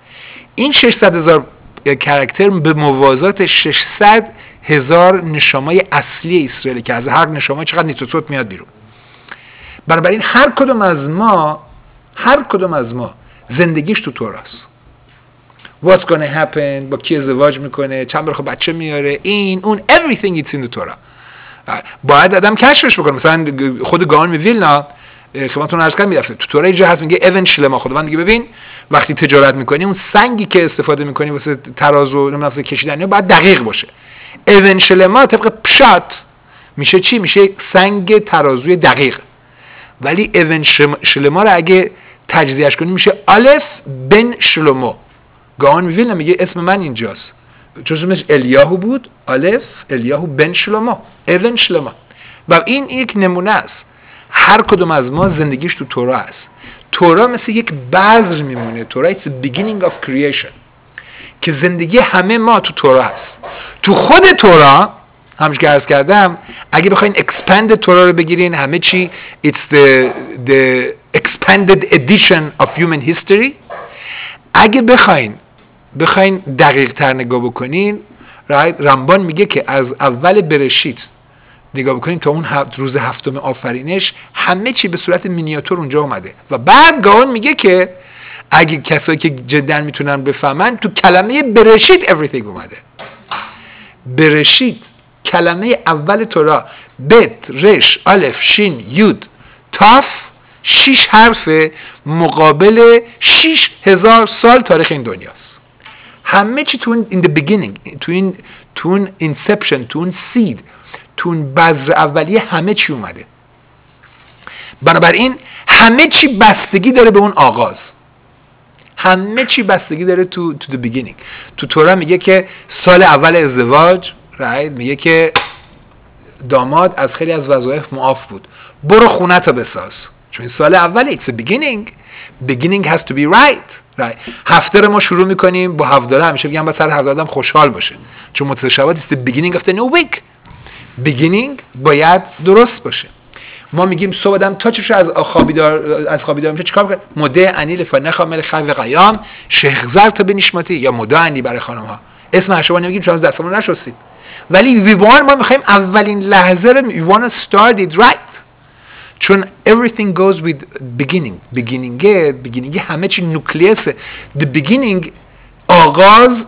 این ششصد هزار کاراکتر به موازات ششصد هزار نشامای اصلی اسرائیل که از هر نشامای چقدر نیتروتروت میاد بیرون. بنابراین هر کدوم از ما هر کدوم از ما زندگیش تو توراست. What's gonna happen، با کی ازدواج میکنه، چند بار خب بچه میاره، این اون everything it's in the Torah. باید آدم کشفش بکنه. مثلا خود گاون ویلنا خدمتتون عرض کردم میرفته تو تورا جا هست میگه اون شلما. خداوند میگه ببین وقتی تجارت میکنی اون سنگی که استفاده میکنی واسه ترازو نمیدونم واسه کشیدن باید دقیق باشه. اون شلما طبق پشات میشه چی؟ میشه سنگ ترازوی دقیق. ولی اون شلما رو اگه تجزیهش کنی میشه الف بن شلما. گاون ویلنا میگه اسم من اینجاست چون اسمش الیاهو بود، الف الیاهو بن شلما، اون شلما. و این یک نمونه است. هر کدوم از ما زندگیش تو تورا است. تورا مثل یک بذر میمونه. تورا it's the beginning of creation که زندگی همه ما تو تورا هست. تو خود تورا همش که عرض کردم اگه بخواین expanded تورا رو بگیرین همه چی it's the the expanded edition of human history. اگه بخواین بخواین دقیق تر نگاه بکنین رمبان میگه که از اول برشیت نگاه بکنین تا اون روز هفتم آفرینش همه چی به صورت مینیاتور اونجا اومده. و بعد گاون میگه که اگه کسایی که جدا میتونن بفهمن تو کلمه برشیت everything اومده. برشیت کلمه اول تورا بت رش الف شین یود تاف شش حرف مقابل شش هزار سال تاریخ این دنیاست. همه چی تو این in the beginning تو این تو این inception تو این seed تو این بذر اولیه همه چی اومده. بنابراین همه چی بستگی داره به اون آغاز. همه چی بستگی داره تو تو the beginning. تو تورا میگه که سال اول ازدواج right میگه که داماد از خیلی از وظایف معاف بود. برو خونه تا بساز. چون این سال اوله it's a beginning. beginning has to be right. right. هفته رو ما شروع میکنیم با هفداره. همیشه میگم باید سر هفداره آدم خوشحال باشه. چون متشابهات it's the beginning of the new week. beginning باید درست باشه. ما میگیم صبح آدم تا چش از خوابیدار از خوابیدار میشه چیکار میکنه؟ مده انی لفنخ مل خیو قیام شیخ زر تا بنشماتی یا مده انی برای خانم ها. اسم اشوا نمیگیم چون دستمون نشستیم. ولی ویوان ما میخوایم اولین لحظه رو we want to start it right. چون everything goes with beginning. beginning beginning همه چی نوکلیسه. the beginning آغاز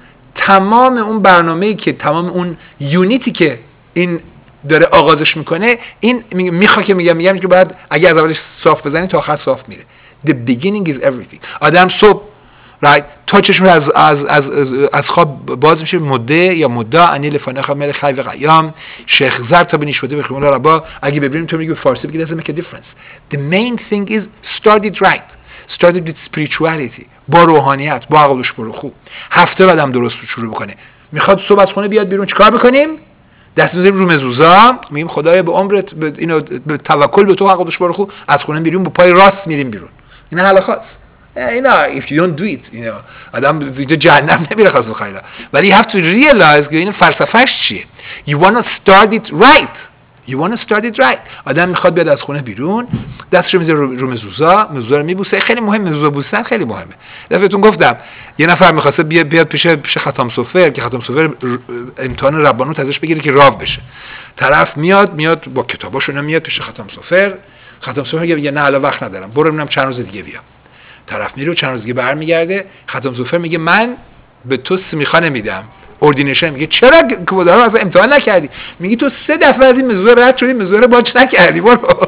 تمام اون برنامه‌ای که تمام اون یونیتی که این داره آغازش میکنه این میخواد که میگم میگم که بعد اگه از اولش صاف بزنی تا آخر صاف میره. the beginning is everything. آدم صبح right تا چشم از از از از خواب باز میشه مده یا مده انی لفنخ مل خیو قیام شیخ زر تا بنیش بده بخوام ربا. اگه ببینیم تو میگی فارسی بگی doesn't make a difference. the main thing is start it right. start it with spirituality. با روحانیت با عقل و شعور خوب. هفته بعدم درست شروع بکنه. میخواد صبح از خونه بیاد بیرون چیکار بکنیم؟ دست میذاریم رو مزوزا میگیم خدایا به عمرت به اینو به توکل به تو عقل و شعور خوب از خونه بیرون با پای راست میریم بیرون. این حالا خاص. اینا if you don't do it you know آدم اینجا جهنم نمیره خاص بخیره. ولی you have to realize که این فلسفهش چیه. you want to start it right. you want to start it right. آدم میخواد بیاد از خونه بیرون دستشو میذاره رو مزوزا مزوزا رو میبوسه. خیلی مهم مزوزا بوسیدن خیلی مهمه. دفعتون گفتم یه نفر میخواسته بیاد بیاد پیش پیش ختام سفر که ختام سفر امتحان ربانوت ازش بگیره که راو بشه. طرف میاد میاد با کتاباشو میاد پیش ختام سفر. ختام سفر میگه نه الان وقت ندارم برو ببینم چند روز دیگه بیا. طرف میره و چند روز دیگه برمیگرده. ختام سفر میگه من به تو سمیخا نمیدم. اوردینیشن میگه چرا کودارو اصلا امتحان نکردی؟ میگه تو سه دفعه از این موضوع رد شدی موضوع رو باج نکردی. برو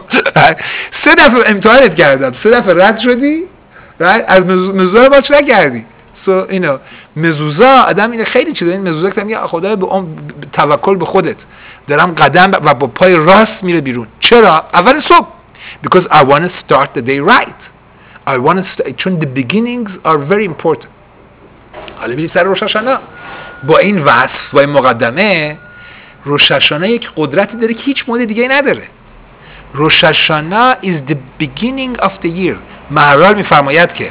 سه دفعه امتحانت کردم سه دفعه رد شدی از موضوع رو باج نکردی. سو اینو مزوزا آدم اینه خیلی چیزا این مزوزا که میگه خدای به اون توکل به خودت دارم قدم و با پای راست میره بیرون. چرا؟ اول صبح because I want to start the day right. I want to start چون the beginnings are very important. حالا میریم سر روش هاشانا. با این وصف با این مقدمه روش هاشانا یک قدرتی داره که هیچ مورد دیگه نداره. روش هاشانا is the beginning of the year. مهرال میفرماید که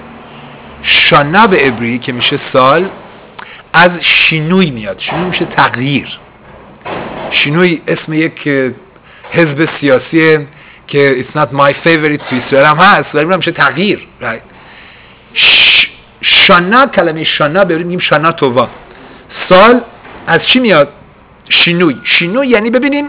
شانا به عبری که میشه سال از شینوی میاد. شینوی میشه تغییر. شینوی اسم یک حزب سیاسی که it's not my favorite تو اسرائیل هم هست ولی میشه تغییر. right. ش... شانا، کلمه شانا ببینیم میگیم شانا تووا. سال از چی میاد؟ شینوی. شینوی یعنی ببینین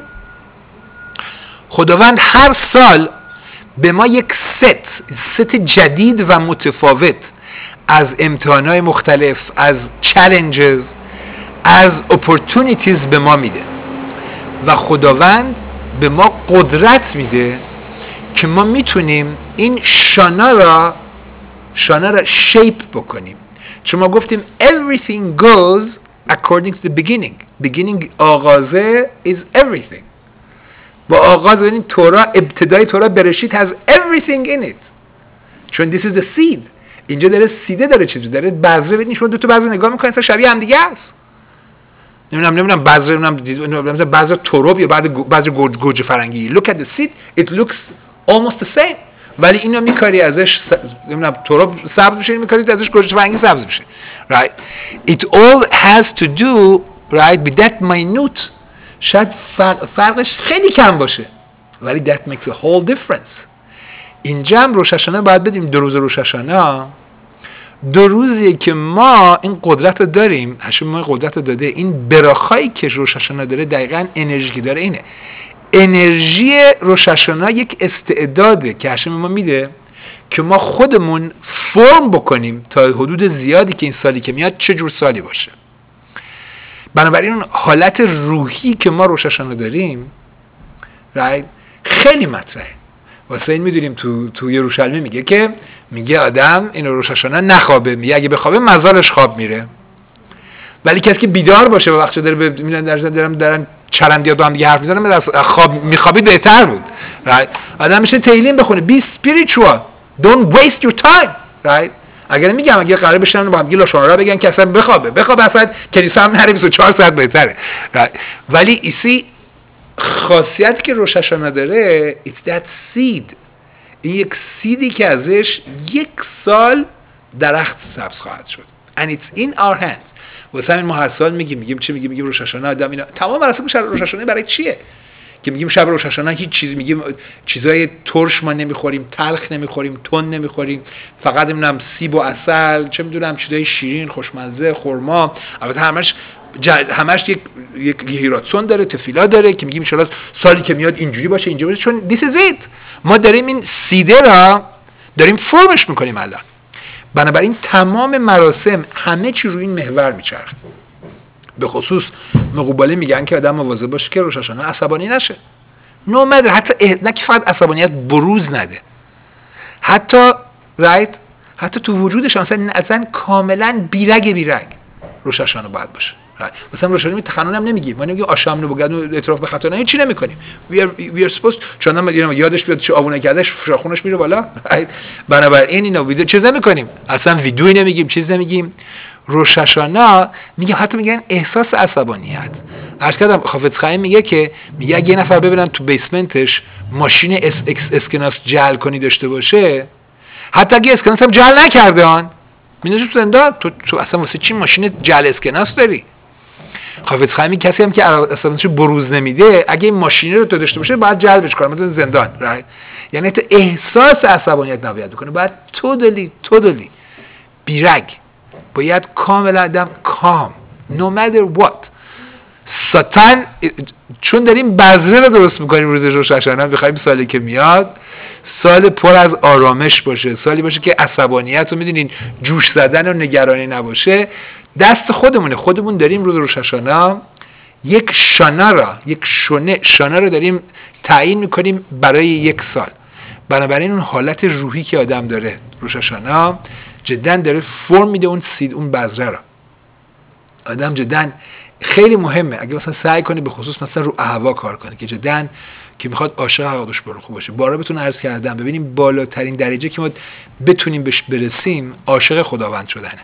خداوند هر سال به ما یک ست ست جدید و متفاوت از امتحانات مختلف، از چالنجز، از اپورتونیتیز به ما میده و خداوند به ما قدرت میده که ما میتونیم این شانا را شانا را شیپ بکنیم. چون ما گفتیم everything goes according to the beginning. beginning آغازه is everything. با آغاز ببینید تورا، ابتدای تورا برشید has everything in it. چون this is the seed. اینجا داره سیده داره چیزی داره بذره. ببینید شما دو تا بذر نگاه میکنید شبیه هم دیگه است. نمیدونم نمیدونم بذر نمیدونم بذر تورو یا بعد بذر گوجه فرنگی. look at the seed it looks almost the same. ولی اینو میکاری ازش نمیدونم تورو سبز میشه، میکاری ازش گوجه فرنگی سبز میشه. right it all has to do right with that minute. شاید فرق فرقش خیلی کم باشه ولی that makes a whole difference. اینجا هم روش هاشانه باید بدیم. دو روز روش هاشانه دو روزیه که ما این قدرت رو داریم. هشم ما قدرت رو داده. این براخایی که روش هاشانه داره دقیقاً انرژی که داره اینه. انرژی روش هاشانه یک استعداده که هشم ما میده که ما خودمون فرم بکنیم تا حدود زیادی که این سالی که میاد چه جور سالی باشه. بنابراین اون حالت روحی که ما روش هاشانه داریم right خیلی مطرحه. واسه این میدونیم تو تو یروشلمی میگه که میگه آدم اینو روش هاشانه نخوابه، میگه اگه بخوابه مزالش خواب میره. ولی کسی که بیدار باشه و وقتی داره میرن دارن دارن چرندیات با هم دیگه حرف میزنن از خواب میخوابید بهتر بود. right آدم میشه تیلیم بخونه be spiritual don't waste your time. right اگر میگم اگه قرار بشن با هم دیگه لاشون را بگن که اصلا بخوابه بخواب اصلا کلیسا هم نره بیست و چهار ساعت بهتره. right ولی ایسی خاصیتی که روش هاشانه داره it's that seed. این یک سیدی که ازش یک سال درخت سبز خواهد شد and it's in our hands. واسه همین ما هر سال میگیم میگیم چی میگیم میگیم روش هاشانه آدم اینا تمام مراسم روش هاشانه برای چیه که میگیم شب روش هاشانه هیچ چیز میگیم چیزای ترش ما نمیخوریم، تلخ نمیخوریم، تون نمیخوریم، فقط نمیدونم سیب و عسل، چه میدونم چیزای شیرین، خوشمزه، خرما. البته همش جد... همش یک یک هیراتسون داره، تفیلا داره که میگیم ان شاء الله سالی که میاد اینجوری باشه اینجوری باشه. چون this is it. ما داریم این سیده را داریم فرمش میکنیم الان. بنابراین تمام مراسم همه چی روی این محور میچرخه. به خصوص مقوباله میگن که آدم مواظب باشه که روش هاشانه عصبانی نشه. نومده حتی اه... نه که فقط عصبانیت بروز نده. حتی رایت حتی تو وجودش اصلا اصلا کاملا بیرگ بیرگ روش هاشانه باید باشه. مثلا روش هاشانه تخنن هم نمیگیم. ما نمیگیم آشام رو بگن و اعتراف به خطا نه هیچ چی نمیکنیم. we are we are supposed چون هم یادش بیاد چه آبونه کردش فشارخونش میره بالا. بنابراین اینا ویدیو چیز نمیکنیم. اصلا ویدیویی نمیگیم، چیز نمیگیم. روش هاشانه میگه حتی میگن احساس عصبانیت. عرض کردم حافظ خیم میگه که میگه اگه یه نفر ببینن تو بیسمنتش ماشین اس اکس اسکناس جعل کنی داشته باشه، حتی اگه اسکناس هم جعل نکرده آن میندازه تو زندان. تو تو اصلا واسه چی ماشین جعل اسکناس داری؟ حافظ خیمی کسی هم که عصبانیتش بروز نمیده اگه این ماشین رو تو داشته باشه باید جلبش کنه مثلا زندان. right یعنی تو احساس عصبانیت نباید بکنه، باید تودلی تودلی بیرگ، باید کاملا آدم کام no matter what. ساتان چون داریم بذره رو درست میکنیم روز روش هاشانه، میخوایم سالی که میاد سال پر از آرامش باشه، سالی باشه که عصبانیت رو میدونین جوش زدن و نگرانی نباشه. دست خودمونه، خودمون داریم روز روش هاشانه یک شانا را یک شونه شانا را داریم تعیین میکنیم برای یک سال. بنابراین اون حالت روحی که آدم داره روش هاشانه جدن داره فرم میده اون سید اون بذره را. آدم جدن خیلی مهمه اگه مثلا سعی کنی به خصوص مثلا رو اهوا کار کنی که جدن که میخواد عاشق حقوقش برو خوب باشه. بارا بتون عرض کردم ببینیم بالاترین درجه که ما بتونیم بهش برسیم عاشق خداوند شدنه.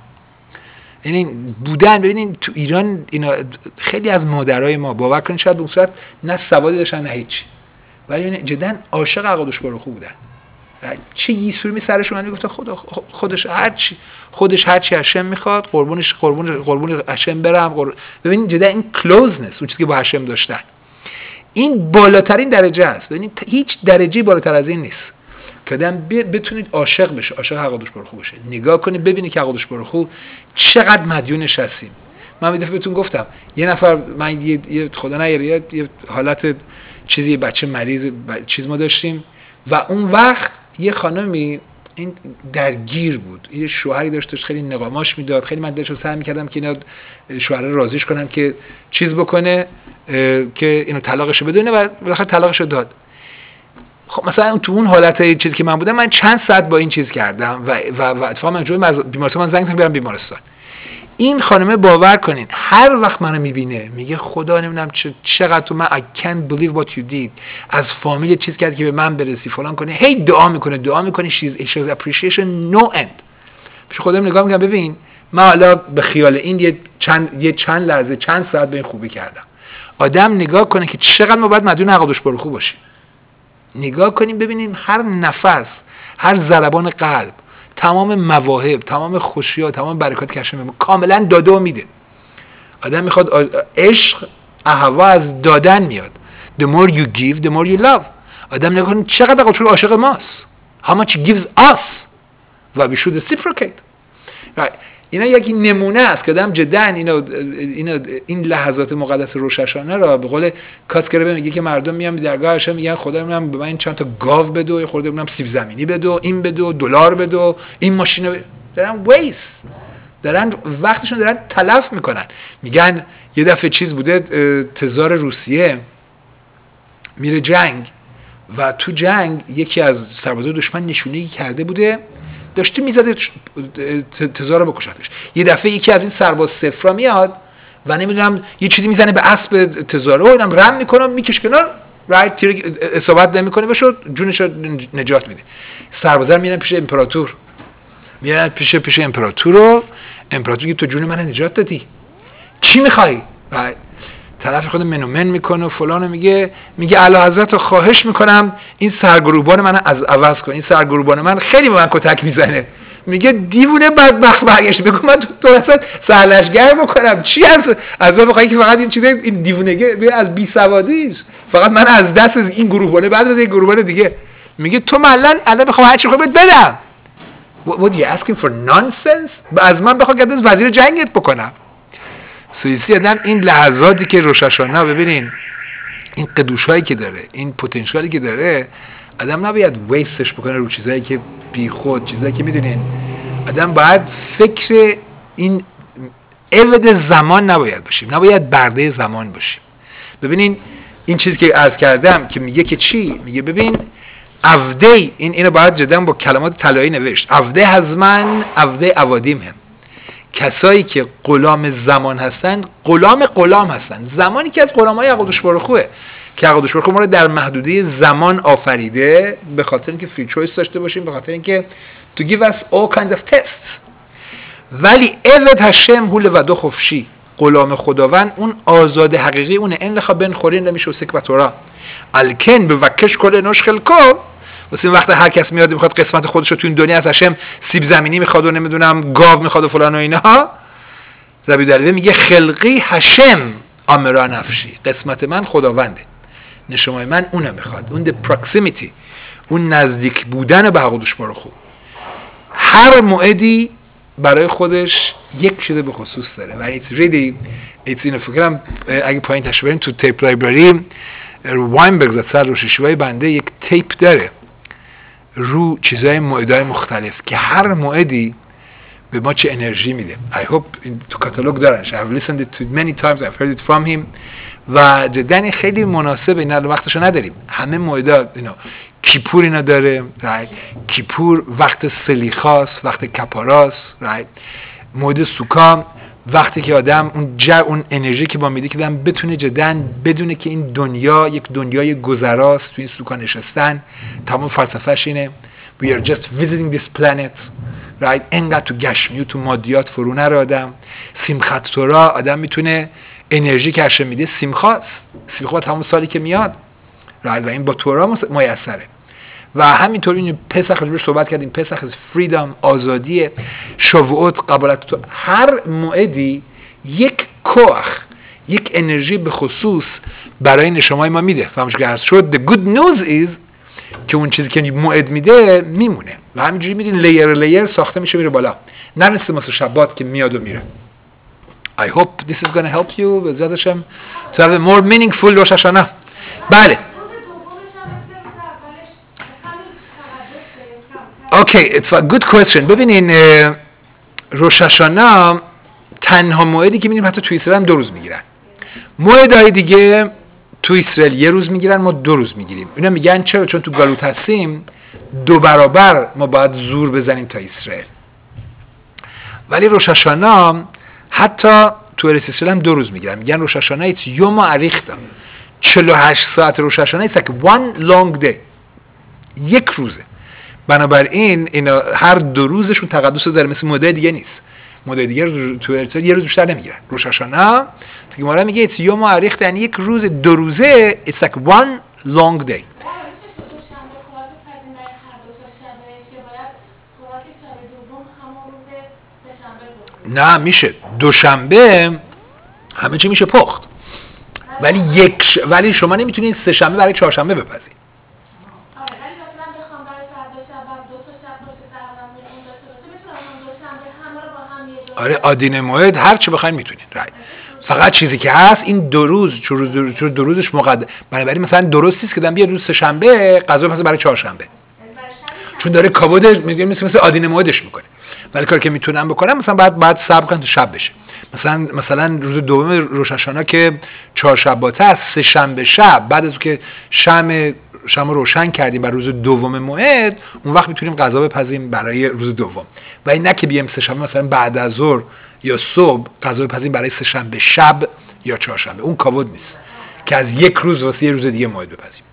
یعنی بودن ببینین تو ایران اینا خیلی از مادرای ما باور کنین شاید به اون صورت نه سوادی داشتن نه هیچ، ولی جدا عاشق حقوقش برو خوب بودن. چه یسوری می سرش اومد میگفت خدا خودش هر چی خودش هر چی هشم میخواد قربونش قربون قربون هشم برم قربون. ببینید جدا این کلوزنس اون چیزی که با هشم داشتن این بالاترین درجه است. ببینید هیچ درجه بالاتر از این نیست که که آدم بتونید عاشق بشه، عاشق حقادوش برخو بشه. نگاه کنید ببینید که حقادوش برخو چقدر مدیونش هستیم. من یه دفعه بهتون گفتم یه نفر، من یه خدا نگیره یه حالت چیزی بچه مریض چیز ما داشتیم و اون وقت یه خانمی این درگیر بود، یه شوهری داشتش خیلی نقاماش میداد، خیلی من دلشو سعی میکردم که اینا شوهر راضیش کنم که چیز بکنه که اینو طلاقشو بدونه و بالاخره طلاقشو داد. خب مثلا تو اون حالت چیزی که من بودم من چند ساعت با این چیز کردم و و و اتفاقا من جوی بیمارستان من زنگ زدم برم بیمارستان. این خانمه باور کنین هر وقت منو میبینه میگه خدا نمیدونم چقدر تو من I can't believe what you did، از فامیل چیز کرد که به من برسی فلان کنه، هی دعا میکنه دعا میکنه she's she's appreciation no end. پیش خودم نگاه میکنم ببین من حالا به خیال این یه چند یه چند لحظه چند ساعت به این خوبی کردم. آدم نگاه کنه که چقدر ما باید مدیون حقادوش برخو باشیم. نگاه کنیم ببینیم هر نفس، هر ضربان قلب، تمام مواهب، تمام خوشی‌ها، تمام برکاتی که هاشم کاملا داده و میده. آدم میخواد عشق احوا از دادن میاد. The more you give, the more you love. آدم نگاه کنه چقدر خودش عاشق ماست. How much he gives us. و we should reciprocate. Right. اینا یکی نمونه است که آدم جدا اینو اینا این لحظات مقدس روششانه را به قول کاسکربه میگه که مردم میان درگاه هاشم میگن خدا میگم به من چند تا گاو بده و خورده میگم سیب زمینی بده و این بده و دلار بده و این ماشین دارن ویست، دارن وقتشون دارن تلف میکنن. میگن یه دفعه چیز بوده تزار روسیه میره جنگ و تو جنگ یکی از سربازای دشمن نشونه‌ای کرده بوده داشته میزده تزار رو بکشتش. یه دفعه یکی از این سرباز صفرا میاد و نمیدونم یه چیزی میزنه به اسب تزار رو، اینم رم میکنه میکش کنار، رایت تیر اصابت نمیکنه بهشو جونش رو نجات میده. سربازا میرن پیش امپراتور، میرن پیش پیش امپراتور رو امپراتور میگه تو جون من نجات دادی چی میخوای؟ طرف خود منومن میکنه و فلان میگه میگه اعلی حضرت خواهش میکنم این سرگروبان من از عوض کن، این سرگروبان من خیلی به من کتک میزنه. میگه دیوونه بدبخت برگشت بگو من تو تو اصلا سرلشگر بکنم چی از از من بخوای که فقط این چیزه این دیوونگی از بی سوادیش فقط من از دست از این گروهبانه بعد از این گروهبانه دیگه. میگه تو مالن الان بخوام هر چی خودت بدم. What you asking for nonsense؟ از من بخوام که وزیر جنگت بکنم. سویسی آدم این لحظاتی که روششانه ببینین این قدوش هایی که داره، این پتانسیالی که داره، آدم نباید ویستش بکنه رو چیزایی که بی خود، چیزایی که میدونین آدم باید فکر این عبد زمان نباید باشیم، نباید برده زمان باشیم. ببینین این چیزی که عرض کردم که میگه که چی؟ میگه ببین افده این اینو باید جدا با کلمات طلایی نوشت. افده هزمن افده اوادیم هم. کسایی که غلام زمان هستند غلام غلام هستند. زمانی که از غلامای حقادوش برخوه که حقادوش برخو ما رو در محدوده زمان آفریده به خاطر اینکه فری چویس داشته باشیم، به خاطر اینکه to give us all kinds of tests. ولی عبد هشم هول و دو خفشی، غلام خداوند اون آزاد حقیقی اونه. این لخا بن خورین نمیشه سک و تورا الکن به وکش کل نوش خلکو. واسه این وقت هر کس میاد میخواد قسمت خودش رو تو این دنیا از هشم سیب زمینی میخواد و نمیدونم گاو میخواد و فلان و اینها، ربی دلیوه میگه خلقی هشم امرا نفشی، قسمت من خداونده، نشمای من اونه میخواد، اون the proximity، اون نزدیک بودن به حقادوش برخو. هر موعدی برای خودش یک چیز به خصوص داره و it's really it's اینو فکرم اگه پایین تشو بریم تو تیپ لایبرری واینبرگ زد سر رو شیشوهای بنده یک تیپ داره رو چیزهای موعدهای مختلف که هر موعدی به ما چه انرژی میده. I hope تو کاتالوگ دارنش. I've listened it to many times. I've heard it from him. و جدا خیلی مناسب اینا وقتشو نداریم. همه موعدا you know کیپور اینا داره. right کیپور وقت سلیخاست، وقت کپاراست. right موعد سوکام وقتی که آدم اون جا اون انرژی که با میده که آدم بتونه جدا بدونه که این دنیا یک دنیای گذراست، تو این سوکا نشستن تمام فلسفهش اینه we are just visiting this planet. right انقدر تو گشمی و تو مادیات فرو نره آدم. سیمخت تورا آدم میتونه انرژی که هشه میده سیمخاست، سیمخا تمام سالی که میاد right و این با تورا میسره. و همینطور این پسخ رو صحبت کردیم، پسخ از فریدم، آزادیه، شووت، قبالت. تو هر موعدی یک کوخ، یک انرژی به خصوص برای نشمای ما میده. فهمش که هست شد the good news is که اون چیزی که موعد میده میمونه و همینجوری میرین لیر لیر ساخته میشه میره بالا، نه مثل مثل شبات که میاد و میره. I hope this is going to help you بزرد شم to have a more meaningful روش هاشانه. بله Okay, it's a good question. ببینین روش هاشانه تنها موعدی که می‌بینیم حتی تو اسرائیل هم دو روز میگیرن. موعدهای دیگه تو اسرائیل یه روز میگیرن، ما دو روز میگیریم. اینا میگن چرا؟ چون تو گالوت هستیم دو برابر ما باید زور بزنیم تا اسرائیل. ولی روش هاشانه حتی تو ارس اسرائیل هم دو روز میگیرن. میگن روش هاشانه ایت یوم عریختا، چهل و هشت ساعت روش هاشانه ایت like one long day، یک روزه. بنابراین اینا هر دو روزشون تقدس داره، مثل مدل دیگه نیست. مدل دیگه تو ارس یه روز بیشتر نمیگیرن. روش هاشانه تو گمارا میگه ایت یوم عریختا، یعنی یک روز دو روزه، it's like one long day. نه میشه دوشنبه همه چی میشه پخت، ولی یک ش... ولی شما نمیتونید سه شنبه برای چهارشنبه بپزید. آره آدینه موعد هر چی بخواید میتونید. فقط چیزی که هست این دو روز چون دو, دو روزش مقدم، بنابراین مثلا درست نیست که دم بیا روز سه شنبه غذا بپزه برای چهارشنبه، چون داره کابود میگه مثل مثل آدینه موعدش میکنه. ولی کاری که میتونم بکنم مثلا بعد بعد صبر کنم تا شب بشه. مثلا مثلا روز دوم روش هاشانه که چهارشنبه است، سه شنبه شب بعد از که شمع شمع روشن کردیم برای روز دوم موعد، اون وقت میتونیم غذا بپزیم برای روز دوم. و این نه که بیام سه شنبه مثلا بعد از ظهر یا صبح غذا بپزیم برای سه شنبه شب یا چهارشنبه، اون کابود نیست که از یک روز واسه یه روز دیگه موعد بپزیم.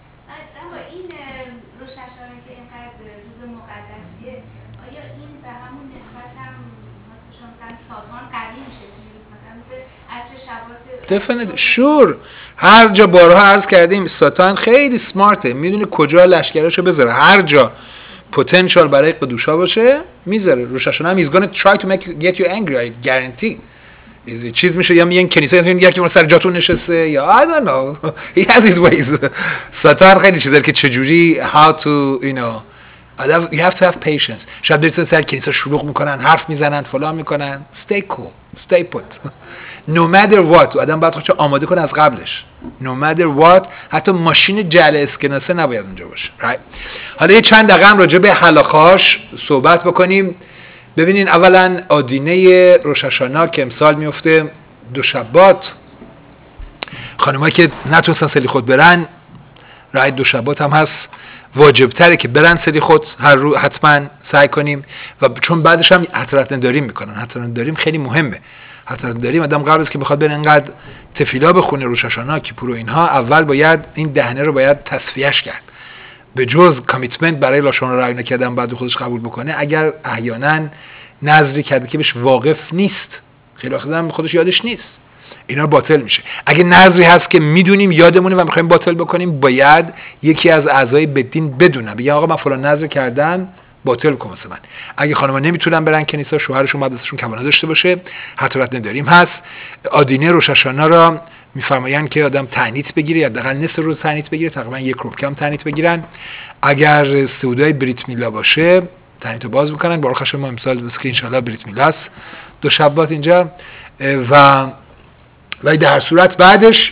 definitely sure. هر جا بارها عرض کردیم ساتان خیلی سمارته، میدونه کجا لشکرشو بذاره، هر جا پتانسیل برای قدوشا باشه میذاره. روش هاشانه هم he's gonna try to make get you angry, I guarantee. چیز میشه یا میگن کنیسه میگن که سر جاتون نشسته یا I don't know he has his ways. ساتان خیلی چیزه که چجوری how to you know you have to have patience. شاید برید سر کنیسه شلوغ میکنن، حرف میزنن، فلان میکنن. stay cool, stay put. no matter what آدم باید خودشو آماده کنه از قبلش. no matter what حتی ماشین جعل اسکناسه نباید اونجا باشه. right. حالا یه چند دقیقه هم راجع به حلاخاش صحبت بکنیم. ببینین اولا آدینه روش هاشانه که امسال میفته دو شبات، خانمایی که نتونستن سلیخوت برن رای دو شبات هم هست، واجب تره که برن سلیخوت هر رو حتما سعی کنیم. و چون بعدش هم حترت نداریم میکنن، حترت نداریم خیلی مهمه. حترت نداریم آدم قبل از که بخواد بره انقدر تفیلا بخونه روش هاشانه کیپور و اینها، اول باید این دهنه رو باید تصفیهش کرد. به جز کامیتمنت برای لاشون رای نکردن بعد خودش قبول بکنه، اگر احیانا نظری کرده که بهش واقف نیست، خیلی وقت هم خودش یادش نیست، اینا باطل میشه. اگه نظری هست که میدونیم یادمونه و میخوایم باطل بکنیم، باید یکی از اعضای بدین بدونه، بگه آقا من فلان نظر کردم باطل کن واسه من. اگه خانم‌ها نمیتونن برن کنیسه، شوهرشون باید ازشون کفاره داشته باشه. حترت نداریم هست. آدینه روش هاشانه را میفرمایند که آدم تعنیت بگیره، یا حداقل نصف روز تعنیت بگیره، تقریبا یک ربع کم تعنیت بگیرن. اگر سعودای بریت میلا باشه تعنیت رو باز میکنن. بارو خشم ما امسال بس که ان شاءالله بریت میلاست دو شبات اینجا. و و در هر صورت بعدش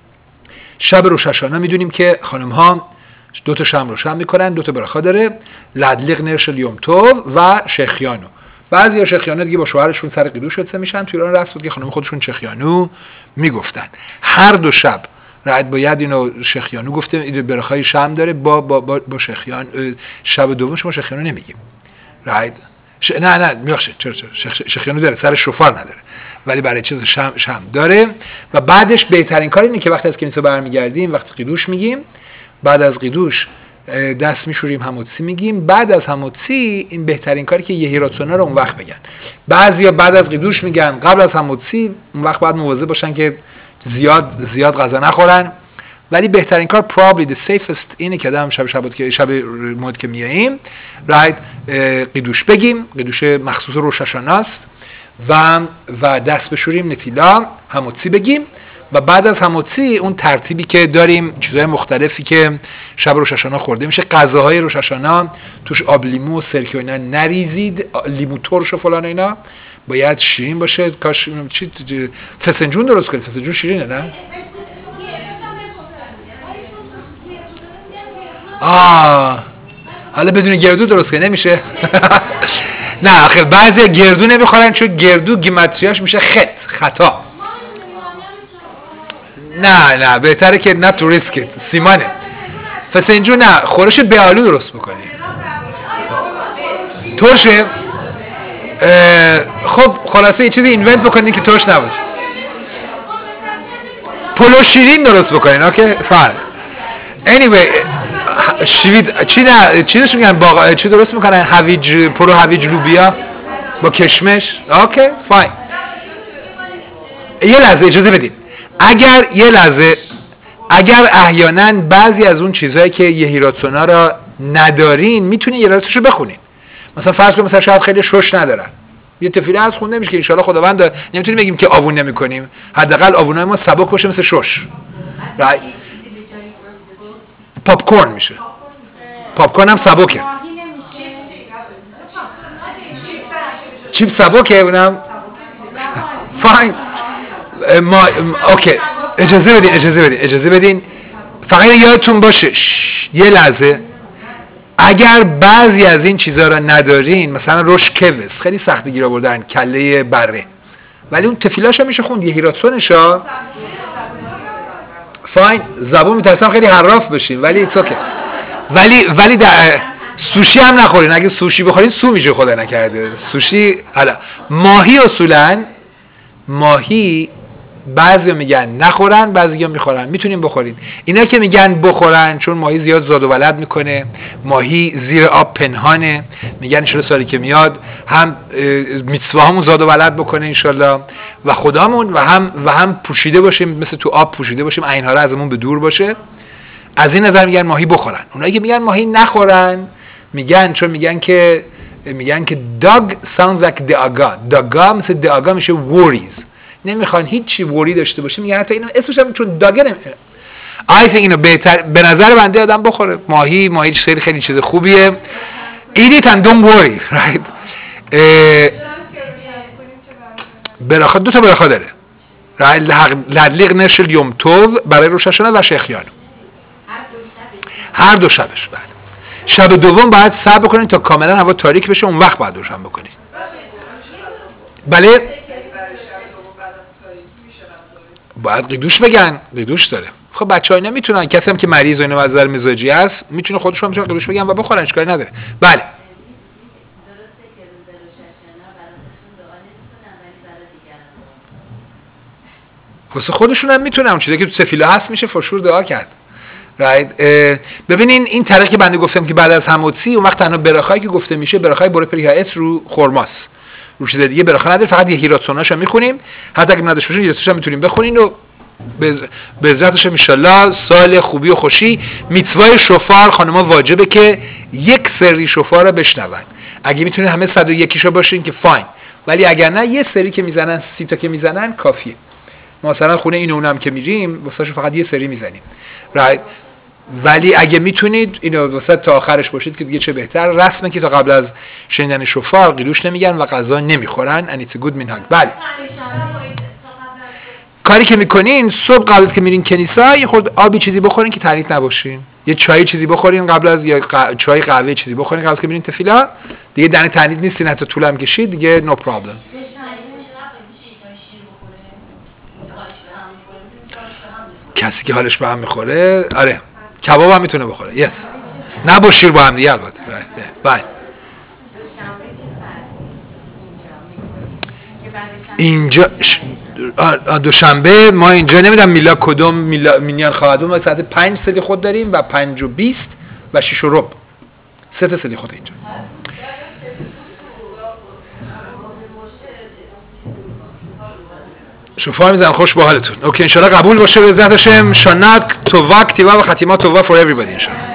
شب روش هاشانه میدونیم که خانم ها دو تا شم روشن میکنن، دو تا برخا داره، لدلیق نرشل یوم توب و شخیانو. بعضیا شخیانو دیگه با شوهرشون سر قیدوش شده میشن. تو ایران رسم بود که خانم خودشون شخیانو میگفتن. هر دو شب رعد باید اینو شخیانو گفته، این برخای شم داره با با با, با شخیان. شب دوم شما شخیانو نمیگیم رعد ش... نه نه میبخشید چرا چرا شخ... شخیانو داره، سر شوفار نداره، ولی برای چیز شم شم داره. و بعدش بهترین کار اینه که وقتی از کنیسه برمیگردیم، وقتی قیدوش میگیم، بعد از قیدوش دست میشوریم، هموتسی میگیم. بعد از هموتسی این بهترین کاری که یهی راتسونا رو اون وقت بگن. بعضیا بعد از قیدوش میگن، قبل از هموتسی اون وقت باید مواظب باشن که زیاد زیاد غذا نخورن. ولی بهترین کار probably the safest اینه که آدم شب شبات که شب مود که میاییم راید قیدوش بگیم. قیدوش مخصوص روش هاشانه است. و و دست بشوریم، نتیلا، هموتسی بگیم. و بعد از هموتسی اون ترتیبی که داریم، چیزهای مختلفی که شب روش هاشانا خورده میشه، غذاهای روش هاشانا توش آب لیمو و سرکه و اینا نریزید، لیمو ترش و فلان اینا، باید شیرین باشه. کاش چی فسنجون درست کنید، فسنجون شیرینه نه؟ آه حالا بدون گردو درست کنید نمیشه؟ نه آخه بعضی گردو نمیخورن چون گردو گیمتریاش میشه خط خطا. نه نه بهتره که نه تو ریسکت سیمانه. فسنجون نه، خورش بیالو درست بکنی. ترشه؟ خب خلاصه یه چیزی اینونت بکنین که ترش نباشه. پلو شیرین درست بکنین. اوکی فاین. anyway شوید چی نه چیزش میگن باقا چی درست میکنن؟ هویج، پلو هویج لوبیا با کشمش. اوکی فاین. یه لحظه اجازه بدین. اگر یه لحظه اگر احیانا بعضی از اون چیزهایی که یه هیراتسونا را ندارین میتونین یه راسش رو بخونین. مثلا فرض کنید مثلا شاید خیلی شش ندارن، یه تفیله از خونده میشه که ان شاءالله خداوند، نمیتونیم بگیم که آوون نمیکنیم، حداقل آوونای ما سبک باشه مثل شش. رایت پاپ کورن میشه. پاپ کورن هم سبکه. چیپ سبکه اونم. فاین. ما اوکی اجازه بدین اجازه بدین اجازه بدین فقط یادتون باشه یه لحظه، اگر بعضی از این چیزها را ندارین، مثلا روش کوس خیلی سخت گیر آوردن، کله بره، ولی اون تفیلاش هم میشه خوند، یه هیراتسونش ها فاین. زبون میترسم خیلی حراف بشین ولی ایتس اوکی. ولی ولی در سوشی هم نخورین. اگه سوشی بخورین سو میشه خدا نکرده. سوشی حالا ماهی اصولا ماهی بعضیا میگن نخورن، بعضیا میخورن. میتونیم بخورین. اینا که میگن بخورن چون ماهی زیاد زاد و ولد میکنه، ماهی زیر آب پنهانه، میگن ان سالی که میاد هم میتسواهامون زاد و ولد بکنه انشالله و خدامون، و هم و هم پوشیده باشیم، مثل تو آب پوشیده باشیم، عینها را ازمون به دور باشه. از این نظر میگن ماهی بخورن. اونایی که میگن ماهی نخورن میگن چون میگن که میگن که dog sounds like داگا. داگا مثل داگا میشه worries. نمیخوان هیچی وری داشته باشه، میگن حتی اینو اسمش هم چون داگه نمیشه. I think اینو بهتر به نظر بنده آدم بخوره. ماهی ماهی خیلی خیلی چیز خوبیه. Eat it and don't worry, right? براخا دو تا براخا داره. لدلیق نشل یوم توو برای روش هاشانا و شیخیانو. هر دو شبش. بعد شب دوم باید صبر بکنید تا کاملا هوا تاریک بشه، اون وقت باید روشن بکنید. بله باید قیدوش بگن. قیدوش داره. خب بچه‌ها اینا میتونن، کسی هم که مریض و اینا از نظر مزاجی است میتونه خودش هم میتونه قیدوش بگن و بخورن، اشکالی نداره. بله واسه خودشون هم میتونن، اون چیزی که تو سفیلا هست میشه فشور دعا کرد. رایت ببینین این طریقی که بنده گفتم که بعد از هموتسی اون وقت تنها براخایی که گفته میشه براخای بوره پریهایت رو خرماست، رو چیز دیگه براخا نداره، فقط یه هیراتسوناش هم میخونیم. حتی اگه نداشته باشین هیراتسوناش هم میتونیم بخونین و به عزتش ان شاءالله سال خوبی و خوشی. میتوای شفار خانم‌ها واجبه که یک سری شفار رو بشنون. اگه میتونین همه صد و یکیشو باشین که فاین، ولی اگر نه یه سری که میزنن، سی تا که میزنن کافیه. ما مثلا خونه این اونم که میریم واسه فقط یه سری میزنیم. رایت ولی اگه میتونید اینو واسه تا آخرش باشید که دیگه چه بهتر. رسمه که تا قبل از شنیدن شفار قیلوش نمیگن و غذا نمیخورن. and it's a good minhag. بله کاری که میکنین صبح قبل از که میرین کنیسا یه خورده آبی چیزی بخورین که تنیت نباشین، یه چای چیزی بخورین قبل از، یا ق... چای قهوه چیزی بخورین قبل از که میرین تفیلا، دیگه دنه تنیت نیستین، حتی طول هم کشید دیگه نو پرابلم. کسی که حالش به هم میخوره آره کباب هم میتونه بخوره. یس نه با شیر با هم دیگه البته. بله اینجا دوشنبه ما اینجا نمیدونم میلا کدوم میلا مینیان خواهدون ما ساعت پنج سدی خود داریم و پنج و بیست و شیش و ربع سه تا سدی خود اینجا. شفا میزن خوش با حالتون. اوکی انشالله قبول باشه به عزت هاشم. شانک توواک تیوا و ختیما تووا for everybody انشالله.